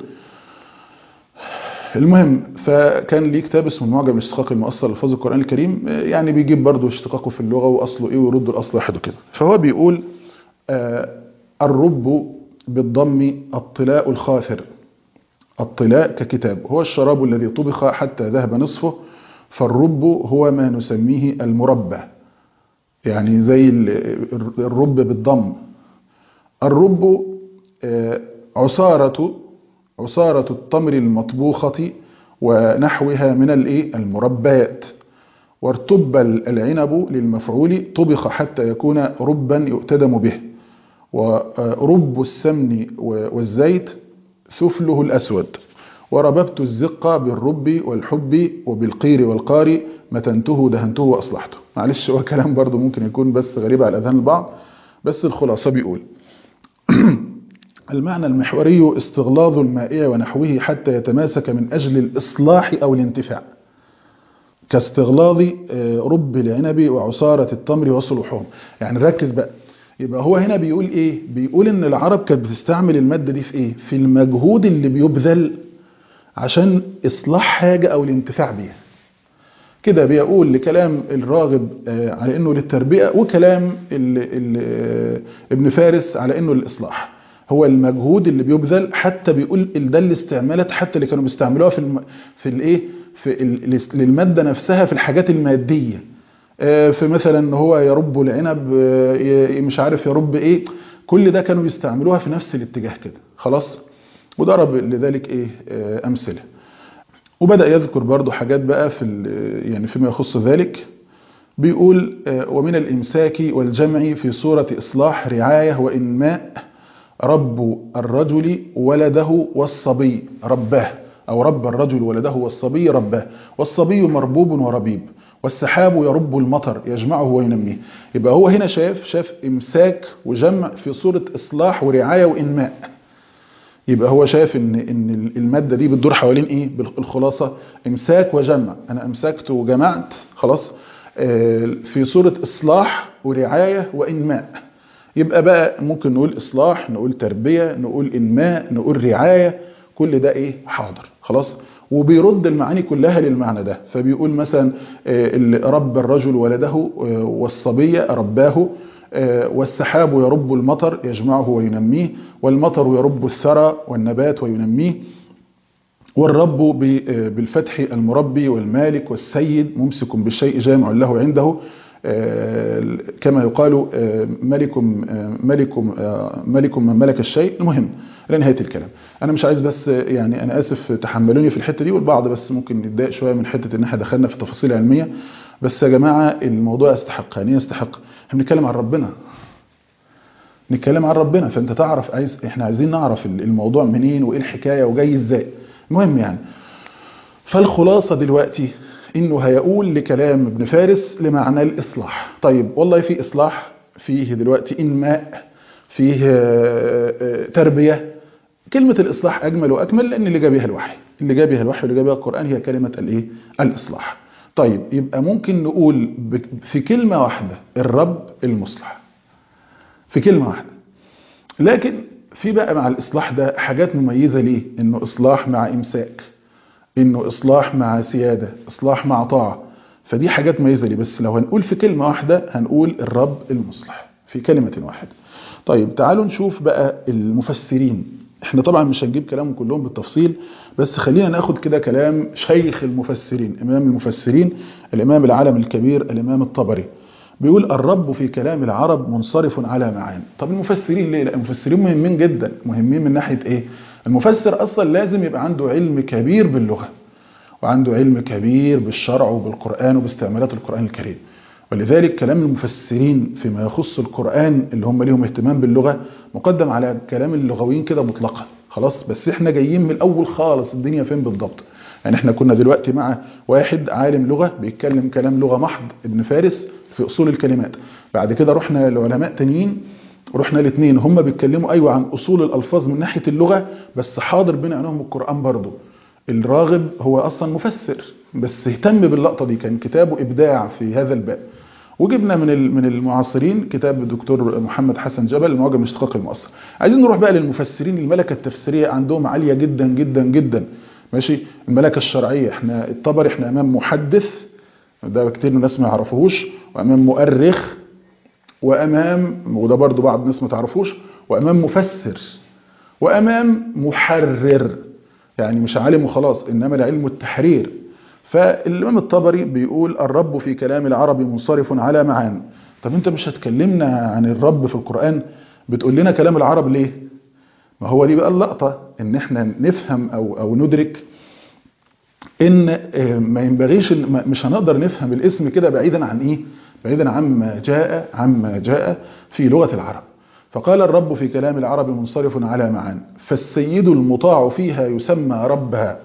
المهم، فكان ليه كتاب اسمه المعجم الاشتقاقي المؤصل لألفاظ القرآن الكريم، يعني بيجيب برضه اشتقاقه في اللغة وأصله إيه ويرد الأصل واحد وكده. فهو بيقول الرب بالضم الطلاء الخاثر. الطلاء ككتاب هو الشراب الذي طبخ حتى ذهب نصفه، فالرب هو ما نسميه المربى، يعني زي الرب بالضم. الرب عصارة التمر المطبوخة ونحوها من المربيات. وارتب العنب للمفعول طبخ حتى يكون ربا يؤتدم به. ورب السمن والزيت ثفله الأسود. ورببت الزق بالرب والحب وبالقير والقار متنته دهنته وأصلحته. معلش هو كلام برضو ممكن يكون بس غريب على أذهان البعض، بس الخلاصة بيقول المعنى المحوري استغلاظ المائع ونحوه حتى يتماسك من أجل الإصلاح أو الانتفاع، كاستغلاظ رب العنب وعصارة التمر وصلحهم. يعني ركز بقى، يبقى هو هنا بيقول إيه؟ بيقول إن العرب كانت بتستعمل المادة دي في إيه؟ في المجهود اللي بيبذل عشان إصلاح حاجة أو الانتفاع بيها. كده بيقول لكلام الراغب على إنه للتربية، وكلام ابن فارس على إنه للإصلاح. هو المجهود اللي بيبذل، حتى بيقول ده الاستعمالات حتى اللي كانوا بيستعملوها للمادة نفسها في الحاجات المادية، في مثلا هو يرب العنب، مش عارف يرب ايه، كل ده كانوا بيستعملوها في نفس الاتجاه كده. خلاص، وضرب لذلك امثله، وبدأ يذكر برضو حاجات بقى يعني فيما يخص ذلك. بيقول ومن الامساك والجمع في صورة اصلاح رعاية وانماء رب الرجل ولده والصبي رباه، أو رب الرجل ولده والصبي رباه، والصبي مربوب وربيب، والسحاب يرب المطر يجمعه وينميه. يبقى هو هنا شاف إمساك وجمع في صورة إصلاح ورعاية وإنماء. يبقى هو شايف إن المادة دي بتدور حوالين إيه؟ بالخلاصة إمساك وجمع، أنا أمسكت وجمعت خلاص في صورة إصلاح ورعاية وإنماء. يبقى بقى ممكن نقول إصلاح، نقول تربية، نقول إنماء، نقول رعاية، كل ده إيه؟ حاضر خلاص. وبيرد المعاني كلها للمعنى ده. فبيقول مثلا رب الرجل ولده والصبي رباه، والسحاب يرب المطر يجمعه وينميه، والمطر يرب الثرى والنبات وينميه، والرب بالفتح المربي والمالك والسيد ممسك بالشيء جامع له عنده، كما يقال ملك من ملك الشيء. المهم لنهاية الكلام. أنا مش عايز بس يعني أنا آسف تحملوني في الحتة دي، والبعض بس ممكن يتضايق شوية من حتة إن احنا دخلنا في تفاصيل علمية، بس يا جماعة الموضوع يستحق، يعني يستحق. احنا بنتكلم عن ربنا، نتكلم عن ربنا، فأنت تعرف احنا عايزين نعرف الموضوع منين وإيه الحكاية وجاي إزاي. المهم يعني، فالخلاصة دلوقتي إنه هيقول لكلام ابن فارس لمعنى الإصلاح. طيب والله في إصلاح، فيه دلوقتي إنماء، فيه تربية. كلمة الإصلاح أجمل وأكمل لأن اللي جاب بها الوحي، اللي جاب بها الوحي واللي جاب بها القرآن هي كلمة الإيه؟ الإصلاح. طيب يبقى ممكن نقول في كلمة واحدة الرب المصلح، في كلمة واحدة. لكن في بقى مع الإصلاح ده حاجات مميزة ليه، إنه إصلاح مع إمساك، إنه إصلاح مع سيادة، إصلاح مع طاعة، فدي حاجات مميزة ليه. بس لو هنقول في كلمة واحدة هنقول الرب المصلح في كلمة واحدة. طيب تعالوا نشوف بقى المفسرين. احنا طبعا مش هنجيب كلامهم كلهم بالتفصيل، بس خلينا ناخد كده كلام شيخ المفسرين، إمام المفسرين، الإمام العالم الكبير الإمام الطبري. بيقول الرب في كلام العرب منصرف على معاني. طب المفسرين ليه؟ لا، المفسرين مهمين جدا. مهمين من ناحية ايه؟ المفسر اصلا لازم يبقى عنده علم كبير باللغة، وعنده علم كبير بالشرع وبالقرآن وباستعمالات القرآن الكريم. ولذلك كلام المفسرين فيما يخص القرآن اللي هم ليهم اهتمام باللغة مقدم على كلام اللغويين كده مطلقا. خلاص، بس احنا جايين من الاول خالص الدنيا فين بالضبط. يعني احنا كنا دلوقتي مع واحد عالم لغة بيتكلم كلام لغة محض، ابن فارس في اصول الكلمات. بعد كده رحنا لعلماء تانيين، رحنا الاثنين هم بيتكلموا ايوه عن اصول الالفاظ من ناحية اللغة، بس حاضر بين عينهم القرآن برضو. الراغب هو اصلا مفسر بس اهتم باللقطة دي، كان كتابه ابداع في هذا الباب. وجبنا من المعاصرين كتاب الدكتور محمد حسن جبل المعجم الاشتقاقي المؤثر. عايزين نروح بقى للمفسرين. الملكة التفسيرية عندهم عالية جدا جدا جدا، ماشي. الملكة الشرعية، احنا الطبري احنا امام محدث، ده كتير من الناس ما يعرفوهوش، وامام مؤرخ، وامام، وده برضو بعض الناس ما تعرفوش، وامام مفسر، وامام محرر. يعني مش عالم وخلاص، انما العلم التحرير. فالإمام الطبري بيقول الرب في كلام العرب منصرف على معان. طب انت مش هتكلمنا عن الرب في القرآن، بتقول لنا كلام العرب ليه؟ ما هو دي بقى اللقطة، ان احنا نفهم او ندرك ان ما ينبغيش، مش هنقدر نفهم الاسم كده بعيدا عن ايه، بعيدا عما جاء في لغة العرب. فقال الرب في كلام العرب منصرف على معان، فالسيد المطاع فيها يسمى ربها،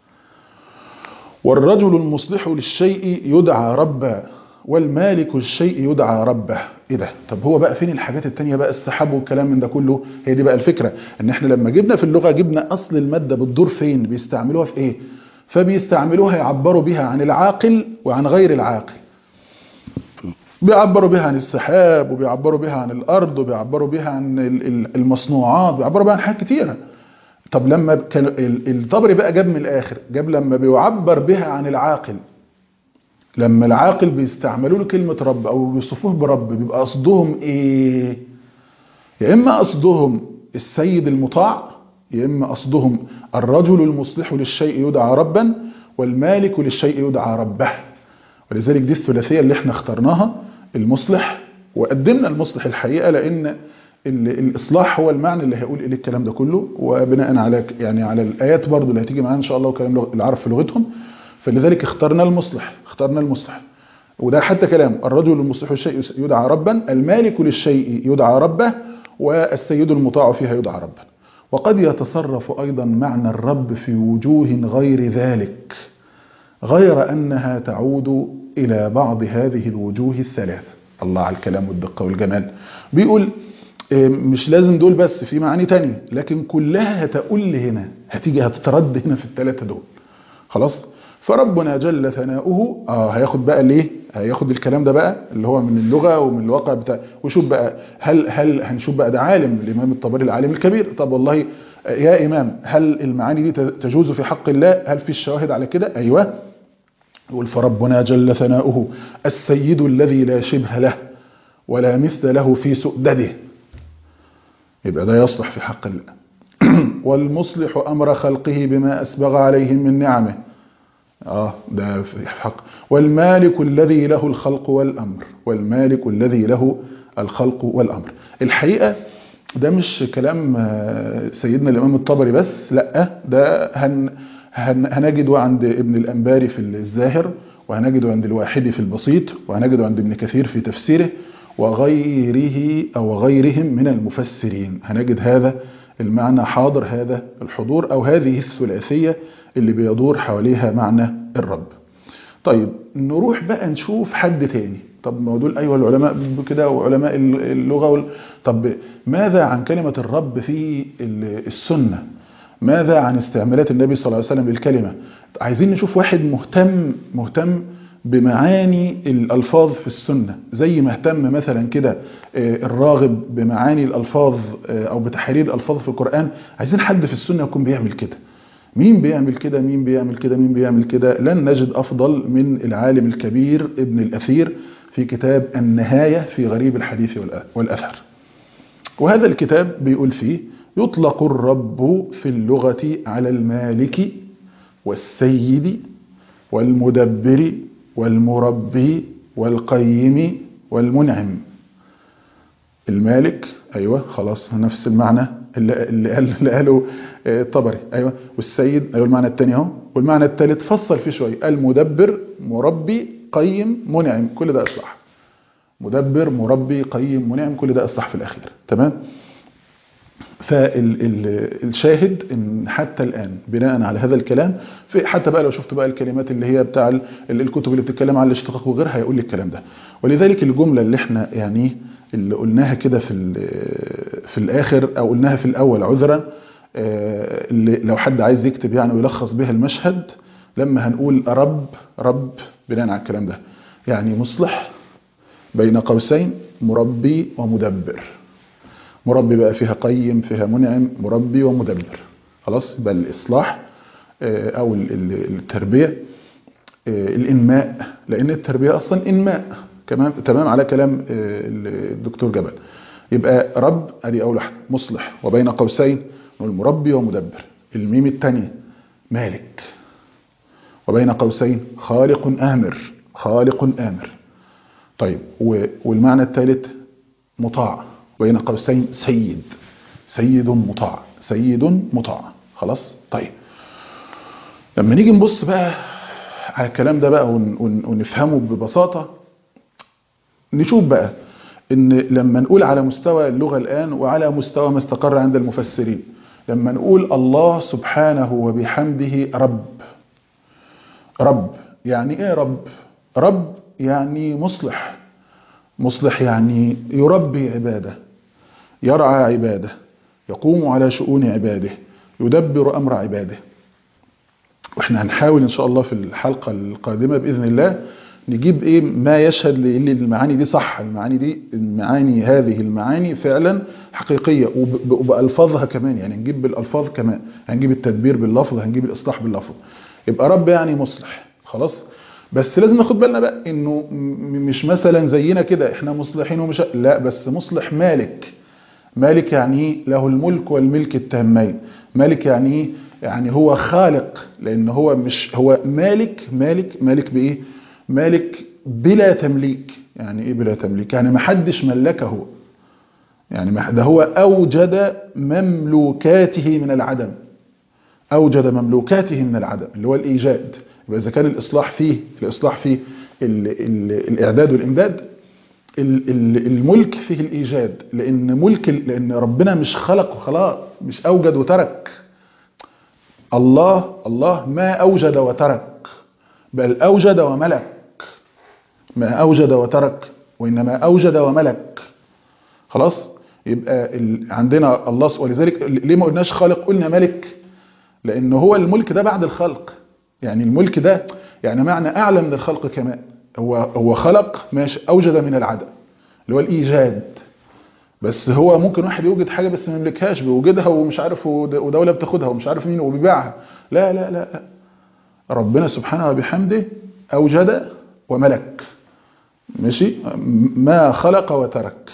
والرجل المصلح للشيء يدعى ربا، والمالك الشيء يدعى ربه. ايه ده؟ طب هو بقى فين الحاجات التانية بقى، السحاب والكلام من ده كله؟ هي دي بقى الفكرة، ان احنا لما جبنا في اللغة جبنا اصل المادة بتدور فين، بيستعملوها في ايه. فبيستعملوها يعبروا بها عن العاقل وعن غير العاقل، بيعبروا بها عن السحاب، وبيعبروا بها عن الارض، وبيعبروا بها عن المصنوعات، بيعبروا بها عن حاجات كتيرة. طب لما كان الطبري بقى جاب من الاخر، جاب لما بيعبر بها عن العاقل، لما العاقل بيستعملوا له كلمة رب او بيوصفوه برب، بيبقى قصدهم ايه؟ يا اما قصدهم السيد المطاع، يا اما قصدهم الرجل المصلح للشيء يدعى ربا، والمالك للشيء يدعى ربه. ولذلك دي الثلاثية اللي احنا اخترناها، المصلح. وقدمنا المصلح الحقيقة لان الإصلاح هو المعنى اللي هيقول إليه الكلام ده كله، وبناء على يعني على الآيات برضو اللي هتيجي معانا إن شاء الله وكلام العرب في لغتهم. فلذلك اخترنا المصلح. وده حتى كلام الرجل المصلح للشيء يدعى ربا، المالك للشيء يدعى ربه، والسيد المطاع فيها يدعى ربا. وقد يتصرف أيضا معنى الرب في وجوه غير ذلك، غير أنها تعود إلى بعض هذه الوجوه الثلاثة. الله على الكلام والدقة والجمال. بيقول مش لازم دول بس، في معاني تانية، لكن كلها هتقول هنا، هتيجي هتترد هنا في الثلاثة دول. خلاص. فربنا جل ثناؤه هياخد بقى ليه، هياخد الكلام ده بقى اللي هو من اللغة ومن الواقع بتاع، وشوف بقى هل هنشوف بقى ده عالم الإمام الطبري العالم الكبير. طب والله يا إمام، هل المعاني دي تجوز في حق الله؟ هل في الشواهد على كده؟ أيوة. يقول فربنا جل ثناؤه السيد الذي لا شبه له ولا مثل له في سؤدده، يبقى ده يصلح في حق الله. والمصلح أمر خلقه بما أسبغ عليهم من نعمه، ده في حق. والمالك الذي له الخلق والأمر، والمالك الذي له الخلق والأمر. الحقيقة ده مش كلام سيدنا الإمام الطبري بس، لا ده هنجده عند ابن الأنباري في الزاهر، وهنجده عند الواحدي في البسيط، وهنجده عند ابن كثير في تفسيره، وغيره أو غيرهم من المفسرين. هنجد هذا المعنى حاضر، هذا الحضور أو هذه الثلاثية اللي بيدور حواليها معنى الرب. طيب نروح بقى نشوف حد تاني. طب ما دول أيوة العلماء كده وعلماء اللغة طب ماذا عن كلمة الرب في السنة؟ ماذا عن استعمالات النبي صلى الله عليه وسلم للكلمة؟ عايزين نشوف واحد مهتم بمعاني الألفاظ في السنة، زي ما اهتم مثلا كده الراغب بمعاني الألفاظ أو بتحرير الألفاظ في القرآن. عايزين حد في السنة يكون بيعمل كده. مين بيعمل كده؟ مين بيعمل كده؟ مين بيعمل كده؟ لن نجد أفضل من العالم الكبير ابن الأثير في كتاب النهاية في غريب الحديث والأثر. وهذا الكتاب بيقول فيه يطلق الرب في اللغة على المالك والسيد والمدبر والمربي والقيم والمنعم. المالك أيوة خلاص نفس المعنى اللي قاله الطبري، أيوة. والسيد أيوة المعنى الثاني اهو، والمعنى الثالث فصل فيه شوية، المدبر مربي قيم منعم، كل ده أصلح. مدبر مربي قيم منعم، كل ده أصلح في الأخير. تمام. فالشاهد ان حتى الآن بناء على هذا الكلام، في حتى بقى لو شفت بقى الكلمات اللي هي بتاع الكتب اللي بتتكلم عن الاشتقاق وغيرها هيقول لي الكلام ده. ولذلك الجملة اللي احنا يعني اللي قلناها كده في الآخر او قلناها في الأول عذرا، اللي لو حد عايز يكتب يعني ويلخص بها المشهد، لما هنقول رب بناء على الكلام ده يعني مصلح بين قوسين مربي ومدبر. مربي بقى فيها قيم فيها منعم، مربي ومدبر، خلاص. بل الإصلاح أو التربية الإنماء، لأن التربية أصلا إنماء كمان. تمام على كلام الدكتور جبل. يبقى رب أدي أول واحد مصلح، وبين قوسين المربي ومدبر. الميم الثانية مالك، وبين قوسين خالق آمر. طيب والمعنى الثالث مطاع، بين قوسين سيد مطاع، خلاص. طيب لما نيجي نبص بقى على الكلام ده بقى ونفهمه ببساطة، نشوف بقى ان لما نقول على مستوى اللغة الآن وعلى مستوى ما استقر عند المفسرين، لما نقول الله سبحانه وبحمده رب يعني ايه رب يعني مصلح يعني يربي عباده، يرعى عباده، يقوم على شؤون عباده، يدبر أمر عباده. واحنا هنحاول إن شاء الله في الحلقة القادمة بإذن الله نجيب ما يشهد لأن المعاني دي صح. المعاني هذه المعاني فعلا حقيقية وبألفاظها كمان، يعني نجيب بالألفاظ كمان، هنجيب التدبير باللفظ، هنجيب الإصلاح باللفظ. يبقى رب يعني مصلح، خلاص. بس لازم ناخد بالنا بقى انه مش مثلا زينا كده احنا مصلحين ومش، لا، بس مصلح مالك يعني له الملك والملك التامين. مالك يعني هو خالق، لان هو مش هو مالك بايه؟ مالك بلا تمليك. يعني ايه بلا تمليك؟ يعني ما حدش ملكه، يعني ده هو اوجد مملوكاته من العدم، اللي هو الايجاد. يبقى اذا كان الاصلاح فيه الاعداد والامداد، الملك فيه الايجاد، لان ربنا مش خلق وخلاص، مش اوجد وترك. الله ما اوجد وترك، بل اوجد وملك. ما اوجد وترك وانما اوجد وملك، خلاص. يبقى عندنا الله، ولذلك ليه ما قلناش خالق، قلنا ملك، لان هو الملك ده بعد الخلق. يعني الملك ده يعني معنى اعلى من الخلق كمان. هو خلق ماشي، اوجد من العدم اللي هو الايجاد. بس هو ممكن واحد يوجد حاجه بس ما يملكهاش، بيوجدها ومش عارف، ودوله بتاخدها ومش عارف مين وبيبيعها. لا لا لا، ربنا سبحانه وبحمده اوجد وملك، ماشي، ما خلق وترك،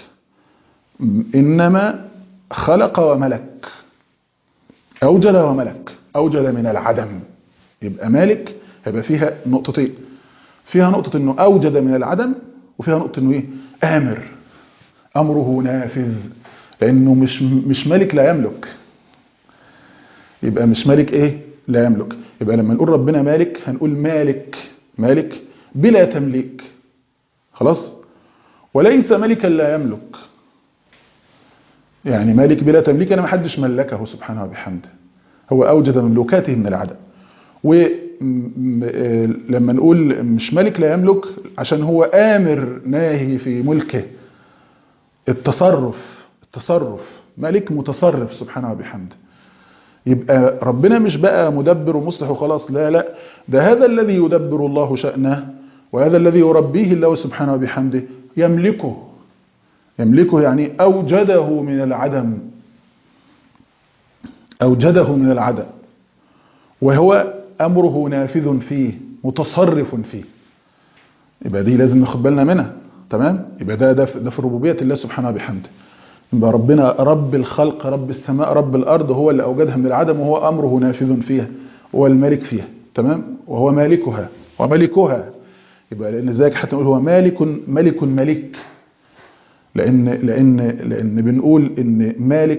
انما خلق وملك. اوجد وملك، اوجد من العدم، يبقى مالك هيبقى فيها نقطتين، فيها نقطه انه اوجد من العدم، وفيها نقطه انه ايه، امر، امره نافذ، لانه مش ملك لا يملك. يبقى مش ملك ايه، لا يملك. يبقى لما نقول ربنا مالك هنقول مالك، مالك بلا تمليك، خلاص، وليس ملكا لا يملك. يعني مالك بلا تمليك، انا ما حدش ملكه سبحانه وبحمده، هو اوجد مملوكاته من العدم. ولما نقول مش ملك لا يملك عشان هو آمر ناهي في ملكه، التصرف ملك متصرف سبحانه وبحمده. يبقى ربنا مش بقى مدبر ومصلح وخلاص، لا لا، ده هذا الذي يدبر الله شأنه، وهذا الذي يربيه الله سبحانه وبحمده، يملكه يعني أوجده من العدم، أوجده من العدم، وهو أمره نافذ فيه، متصرف فيه. يبقى دي لازم ناخد بالنا منها، تمام؟ يبقى ده في ربوبية الله سبحانه وبحمده. يبقى ربنا رب الخلق، رب السماء، رب الأرض، هو اللي أوجدها من العدم، وهو أمره نافذ فيها، هو الملك فيها، تمام؟ وهو مالكها وملكها. يبقى لأن ذلك حتى نقول هو ملك ملك، لأن بنقول إن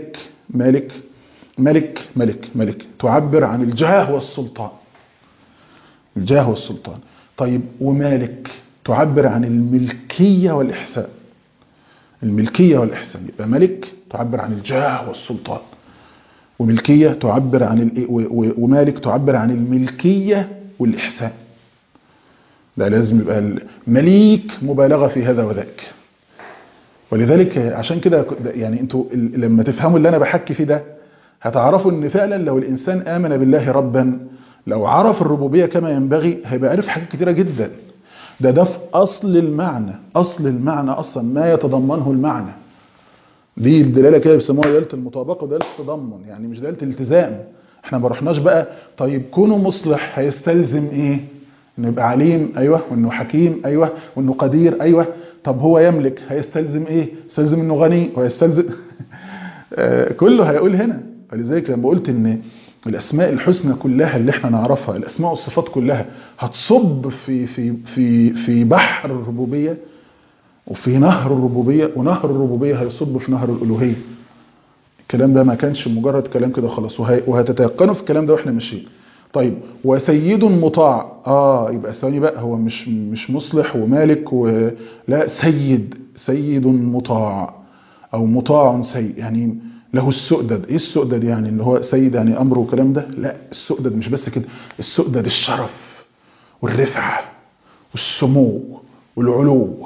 ملك تعبر عن الجاه والسلطان، الجاه والسلطان. طيب ومالك تعبر عن الملكية والإحسان، الملكية والإحسان. يبقى ملك تعبر عن الجاه والسلطان، وملكية تعبر عن ومالك تعبر عن الملكية والإحسان. ده لازم يبقى مليك مبالغة في هذا وذاك. ولذلك عشان كده يعني انتوا لما تفهموا اللي انا بحكي فيه ده، هتعرفوا ان فعلا لو الانسان آمن بالله ربا، لو عرف الربوبية كما ينبغي، هيبقى عارف حاجات كتيرة جدا. ده في أصل المعنى أصلا ما يتضمنه المعنى. دي الدلالة كده بيسموها دلالة المطابقة ودلالة التضمن، يعني مش دلالة الالتزام. احنا ما رحناش بقى طيب كونه مصلح هيستلزم ايه؟ انه يبقى عليم، ايوه، وانه حكيم، ايوه، وانه قدير، ايوه. طب هو يملك هيستلزم ايه؟ يستلزم انه غني، ويستلزم كله هيقول هنا. فلذلك لما قلت ان الاسماء الحسنى كلها اللي احنا نعرفها، الاسماء والصفات كلها هتصب في بحر الربوبيه وفي نهر الربوبيه، ونهر الربوبيه هيصب في نهر الالوهيه. الكلام ده ما كانش مجرد كلام كده خلاص، وهتتيقنوا في الكلام ده واحنا ماشيين. طيب وسيد مطاع، يبقى ثواني بقى، هو مش مصلح ومالك لا، سيد مطاع، او مطاع سيد، يعني له السؤدد. ايه السؤدد؟ يعني ان هو سيد يعني امره والكلام ده. لا، السؤدد مش بس كده، السؤدد الشرف والرفعه والسمو والعلو.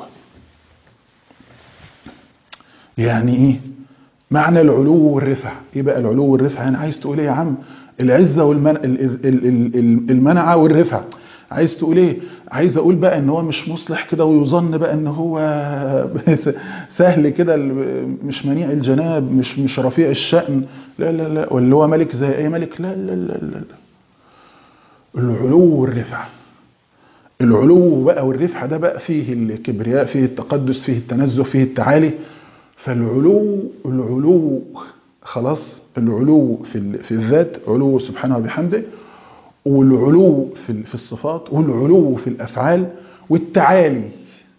يعني ايه معنى العلو والرفعه؟ ايه بقى العلو والرفعه؟ يعني عايز تقول ايه يا عم؟ العزه والمنعه والرفعه. عايز تقول ايه؟ عايز اقول بقى ان هو مش مصلح كده ويظن بقى ان هو سهل كده، مش منيع الجناب، مش رفيع الشأن، لا لا لا، واللي هو ملك زي اي ملك، لا لا لا لا. العلو والرفعه، العلو بقى والرفعه ده بقى فيه الكبرياء، فيه التقدس، فيه التنزه، فيه التعالي. العلو خلاص، العلو في الذات، علو سبحانه وبحمده، والعلو في الصفات، والعلو في الأفعال، والتعالي،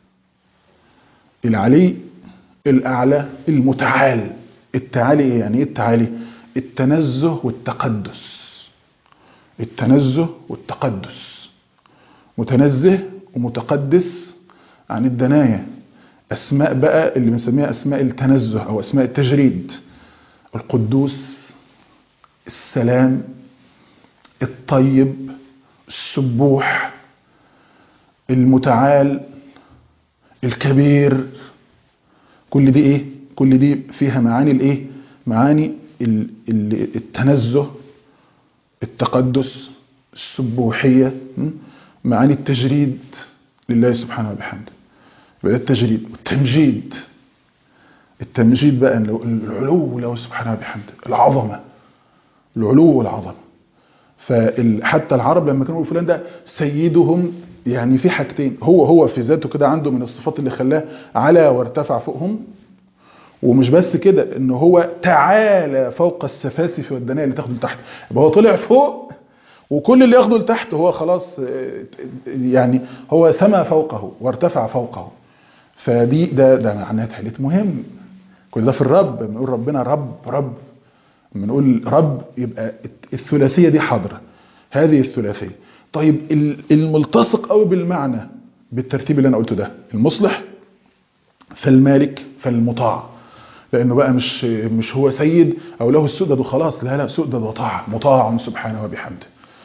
العلي الأعلى المتعال. التعالي يعني ايه التعالي؟ التنزه والتقدس، التنزه والتقدس، متنزه ومتقدس عن الدنايا. أسماء بقى اللي بنسميها أسماء التنزه أو أسماء التجريد: القدوس، السلام، الطيب، السبوح، المتعال، الكبير. كل دي ايه؟ كل دي فيها معاني الايه؟ معاني التنزه، التقدس، السبوحية، معاني التجريد، لله سبحانه وبحمده. يبقى ده التجريد والتمجيد. التمجيد بقى العلو له سبحانه وبحمده، العظمة، العلو والعظمة. فحتى العرب لما كانوا فلان ده سيدهم، يعني في حاجتين، هو في ذاته كده عنده من الصفات اللي خلاه على وارتفع فوقهم، ومش بس كده، ان هو تعالى فوق السفاسف والدنايا اللي تاخده لتحت. يبقى هو طلع فوق، وكل اللي ياخده لتحت هو خلاص، يعني هو سما فوقه وارتفع فوقه. فدي ده معناه تحليت مهم. كل ده في الرب، بنقول ربنا رب، بنقول رب، يبقى الثلاثية دي حاضرة، هذه الثلاثية. طيب الملتصق قوي بالمعنى بالترتيب اللي انا قلته ده، المصلح فالمالك فالمطاع، لانه بقى مش هو سيد او له السؤدد وخلاص، لا سؤدد وطاعة، مطاع سبحانه وبحمده.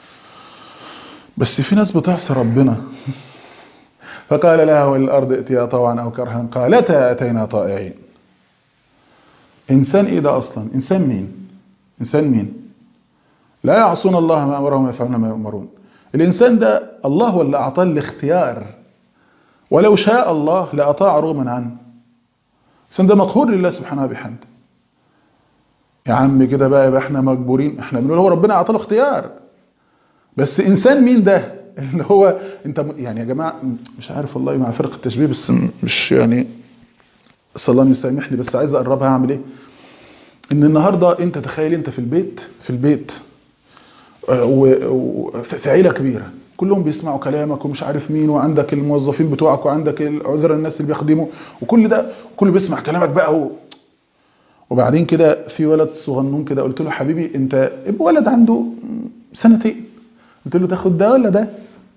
بس في ناس بتعصي ربنا. فقال لها والارض ائتيا طوعا او كرها قالتا اتينا طائعين. انسان ايه ده اصلا؟ انسان مين؟ لا يعصون الله ما امرهم ويفعلون ما يؤمرون. الانسان ده الله هو اللي اعطاه الاختيار، ولو شاء الله لاطاع رغما عنه. الانسان ده مقهور لله سبحانه وبحمده. يا عم كده بقى، يبقى احنا مجبورين، احنا بنقول هو ربنا اعطاه الاختيار. بس انسان مين ده اللي هو انت يعني يا جماعه، مش عارف والله مع فرق التشبيه، بس مش يعني صلى الله يسامحني، بس عايز اقربها. اعمل ايه؟ ان النهارده انت تخيل انت في البيت وفي عيله كبيره كلهم بيسمعوا كلامك ومش عارف مين، وعندك الموظفين بتوعك، وعندك العذر الناس اللي بيخدموا، وكل ده كله بيسمع كلامك بقى وبعدين كده في ولد صغنون كده، قلت له حبيبي انت ولد عنده 2 سنين، قلت له تاخد ده ولا ده؟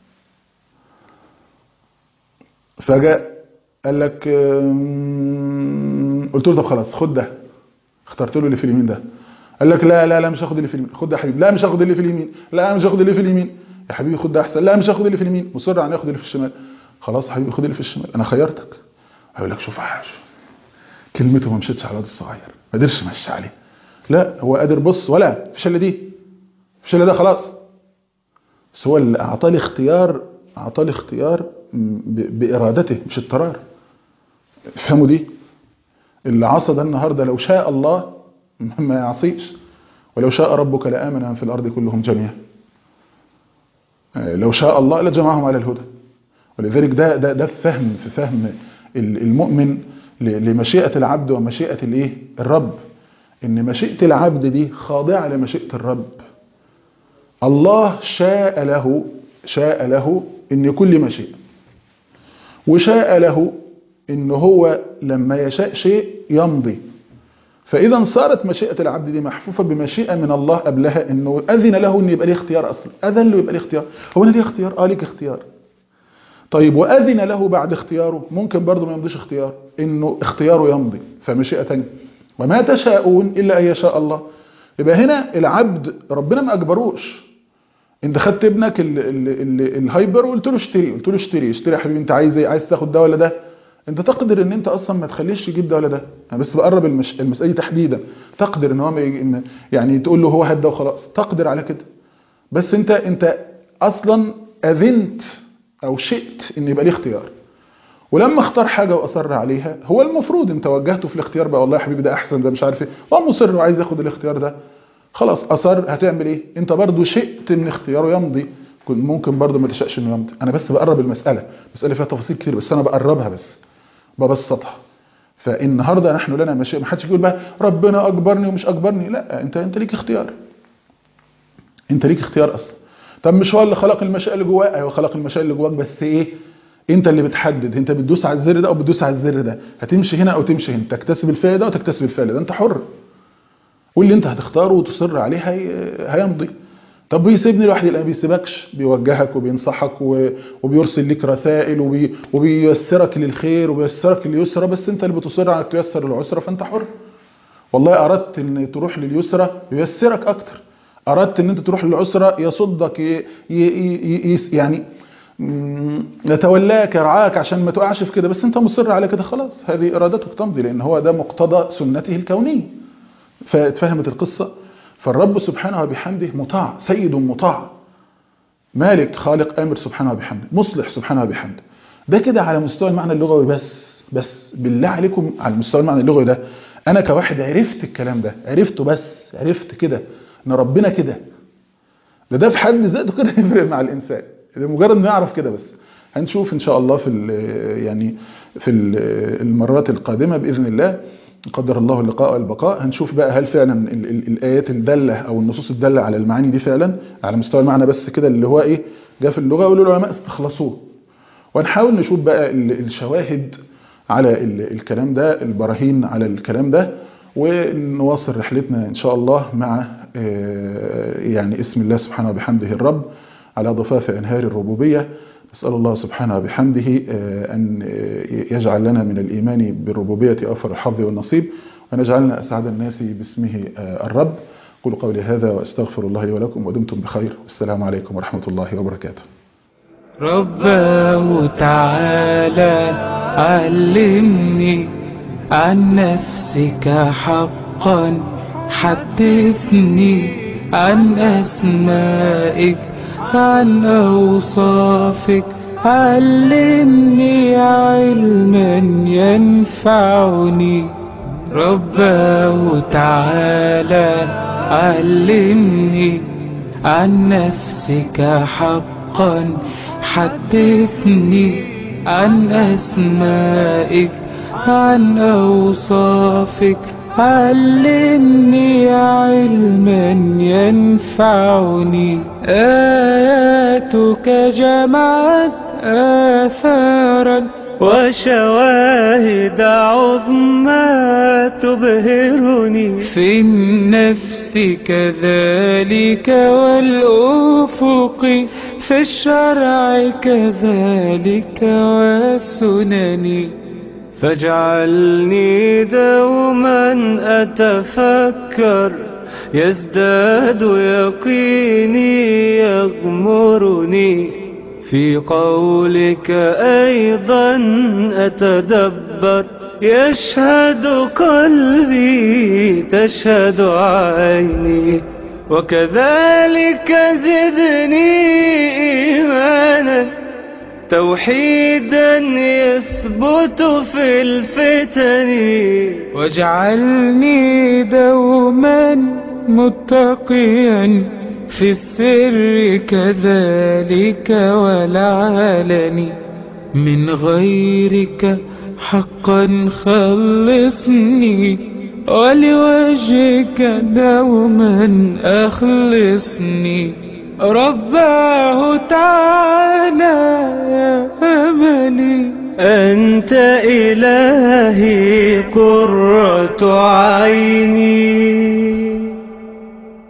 فجاء قال لك قلت له طب خلاص خد ده، اخترت له اللي في اليمين ده. قال لك لا مش هاخد اللي في اليمين. خد ده يا حبيبي. لا مش هاخد اللي في اليمين. لا مش هاخد اللي في اليمين. يا حبيبي خد ده احسن. لا مش هاخد اللي في اليمين. مصر على ياخد اللي في الشمال. خلاص يا حبيبي خد اللي في الشمال، انا خيرتك. هيقول لك شوف عاش، كلمته ما مشيتش على الواد الصغير، ما قدرش يمشي عليه. لا هو قادر، بص ولا فيش الا دي، فيش الا ده خلاص. بس هو اللي اعطاه الاختيار بارادته مش اضطرار. فهموا دي؟ اللي عصى ده النهارده لو شاء الله ما يعصيش. ولو شاء ربك لآمن من في الأرض كلهم جميعا. لو شاء الله لجمعهم على الهدى. ولذلك ده الفهم، في فهم المؤمن لمشيئة العبد ومشيئة الايه؟ الرب. ان مشيئة العبد دي خاضعة لمشيئة الرب. الله شاء له ان يكون له مشيئة، وشاء له ان هو لما يشاء شيء يمضي. فإذا صارت مشيئة العبد دي محفوفة بمشيئة من الله قبلها، إنه أذن له إن يبقى ليه اختيار أصلا، أذن له يبقى ليه اختيار. هو أنا ليه اختيار؟ ليك اختيار. طيب وأذن له بعد اختياره ممكن برضه ما يمضيش اختيار، إنه اختياره يمضي فمشيئة تانية. وما تشاءون إلا أن يشاء الله. يبقى هنا العبد ربنا ما أجبروش. أنت خدت ابنك الهايبر وقلت له اشتري يا حبيبي، أنت عايز إيه؟ عايز تاخد ده ولا ده؟ انت تقدر ان انت اصلا ما تخليش يجيب ده ولا ده. انا بس بقرب المسألة تحديدا. تقدر ان هو يعني تقول له هو هات ده وخلاص، تقدر على كده. بس انت اصلا اذنت او شئت ان يبقى ليه اختيار. ولما اختار حاجه واصر عليها، هو المفروض انت وجهته في الاختيار بقى، والله يا حبيبي ده احسن، ده مش عارف ايه، هو مصر وعايز ياخد الاختيار ده، خلاص اصر. هتعمل ايه؟ انت برضو شئت ان اختياره يمضي، ممكن برضو ما تشاءش انه يمضي. انا بس بقرب المساله فيها تفاصيل كتير، بس انا بقربها بس ببسطها. فالنهارده نحن لنا مشيئة. ما حدش يقول بقى ربنا اجبرني ومش اجبرني، لا، انت ليك اختيار. انت ليك اختيار اصلا. طب مش هو اللي خلق المشيئة اللي جواك؟ ايوه خلق المشيئة اللي جواك، بس ايه؟ انت اللي بتحدد. انت بتدوس على الزر ده او بتدوس على الزر ده، هتمشي هنا او تمشي هنا، تكتسب الفعل ده وتكتسب الفعل ده، انت حر. واللي انت هتختاره وتصر عليه هيمضي. طب بيسيبني لوحدي؟ لا، ما بيسيبكش، بيوجهك وبينصحك وبيرسل لك رسائل وبييسرك للخير وبييسرك لليسرى، بس انت اللي بتصر على تيسر العسرى، فانت حر. والله اردت ان تروح لليسرى ييسرك اكتر، اردت ان انت تروح للعسرى يصدك يعني يتولاك يرعاك عشان ما تقعش في كده، بس انت مصر على كده، خلاص هذه ارادتك تمضي، لان هو ده مقتضى سنته الكونيه. فاتفهمت القصه. فالرب سبحانه وبحمده مطاع، سيد مطاع، مالك خالق امر سبحانه وبحمده، مصلح سبحانه وبحمده. ده كده على مستوى المعنى اللغوي بس بالله عليكم على مستوى المعنى اللغوي ده انا كواحد عرفت الكلام ده، عرفت كده ان ربنا كده، ده في حد ذاته كده يفرق مع الانسان لمجرد ما يعرف كده بس. هنشوف ان شاء الله في المرات القادمه باذن الله، قدر الله اللقاء والبقاء، هنشوف بقى هل فعلا الايات الداله او النصوص الداله على المعاني دي فعلا على مستوى المعنى بس كده اللي هو ايه جاء في اللغه والعلماء استخلصوه، ونحاول نشوف بقى الشواهد على الكلام ده، البراهين على الكلام ده، ونواصل رحلتنا ان شاء الله مع يعني اسم الله سبحانه وبحمده الرب على ضفاف انهار الربوبيه. نسأل الله سبحانه وبحمده أن يجعل لنا من الإيمان بالربوبية أوفر الحظ والنصيب، وأن يجعلنا أسعد الناس باسمه الرب. قل قولي هذا وأستغفر الله لي ولكم ودمتم بخير، والسلام عليكم ورحمة الله وبركاته. رباه تعالى علمني عن نفسك حقا، حدثني عن أسمائك، عن أوصافك، علمني علما ينفعني. رباه تعالى علمني عن نفسك حقا، حدثني عن أسمائك، عن أوصافك، علمني علما ينفعني. آياتك جمعت آثارا وشواهد عظمى تبهرني، في النفس كذلك والأفق، في الشرع كذلك والسنن. فاجعلني دوما أتفكر، يزداد يقيني يغمرني، في قولك أيضا أتدبر، يشهد قلبي تشهد عيني. وكذلك زدني إيمانا، توحيدا يثبت في الفتن، واجعلني دوما متقيا، في السر كذلك والعلن. من غيرك حقا خلصني، ولوجهك دوما أخلصني. رباه تعالى يا أملي، أنت إلهي قرة عيني.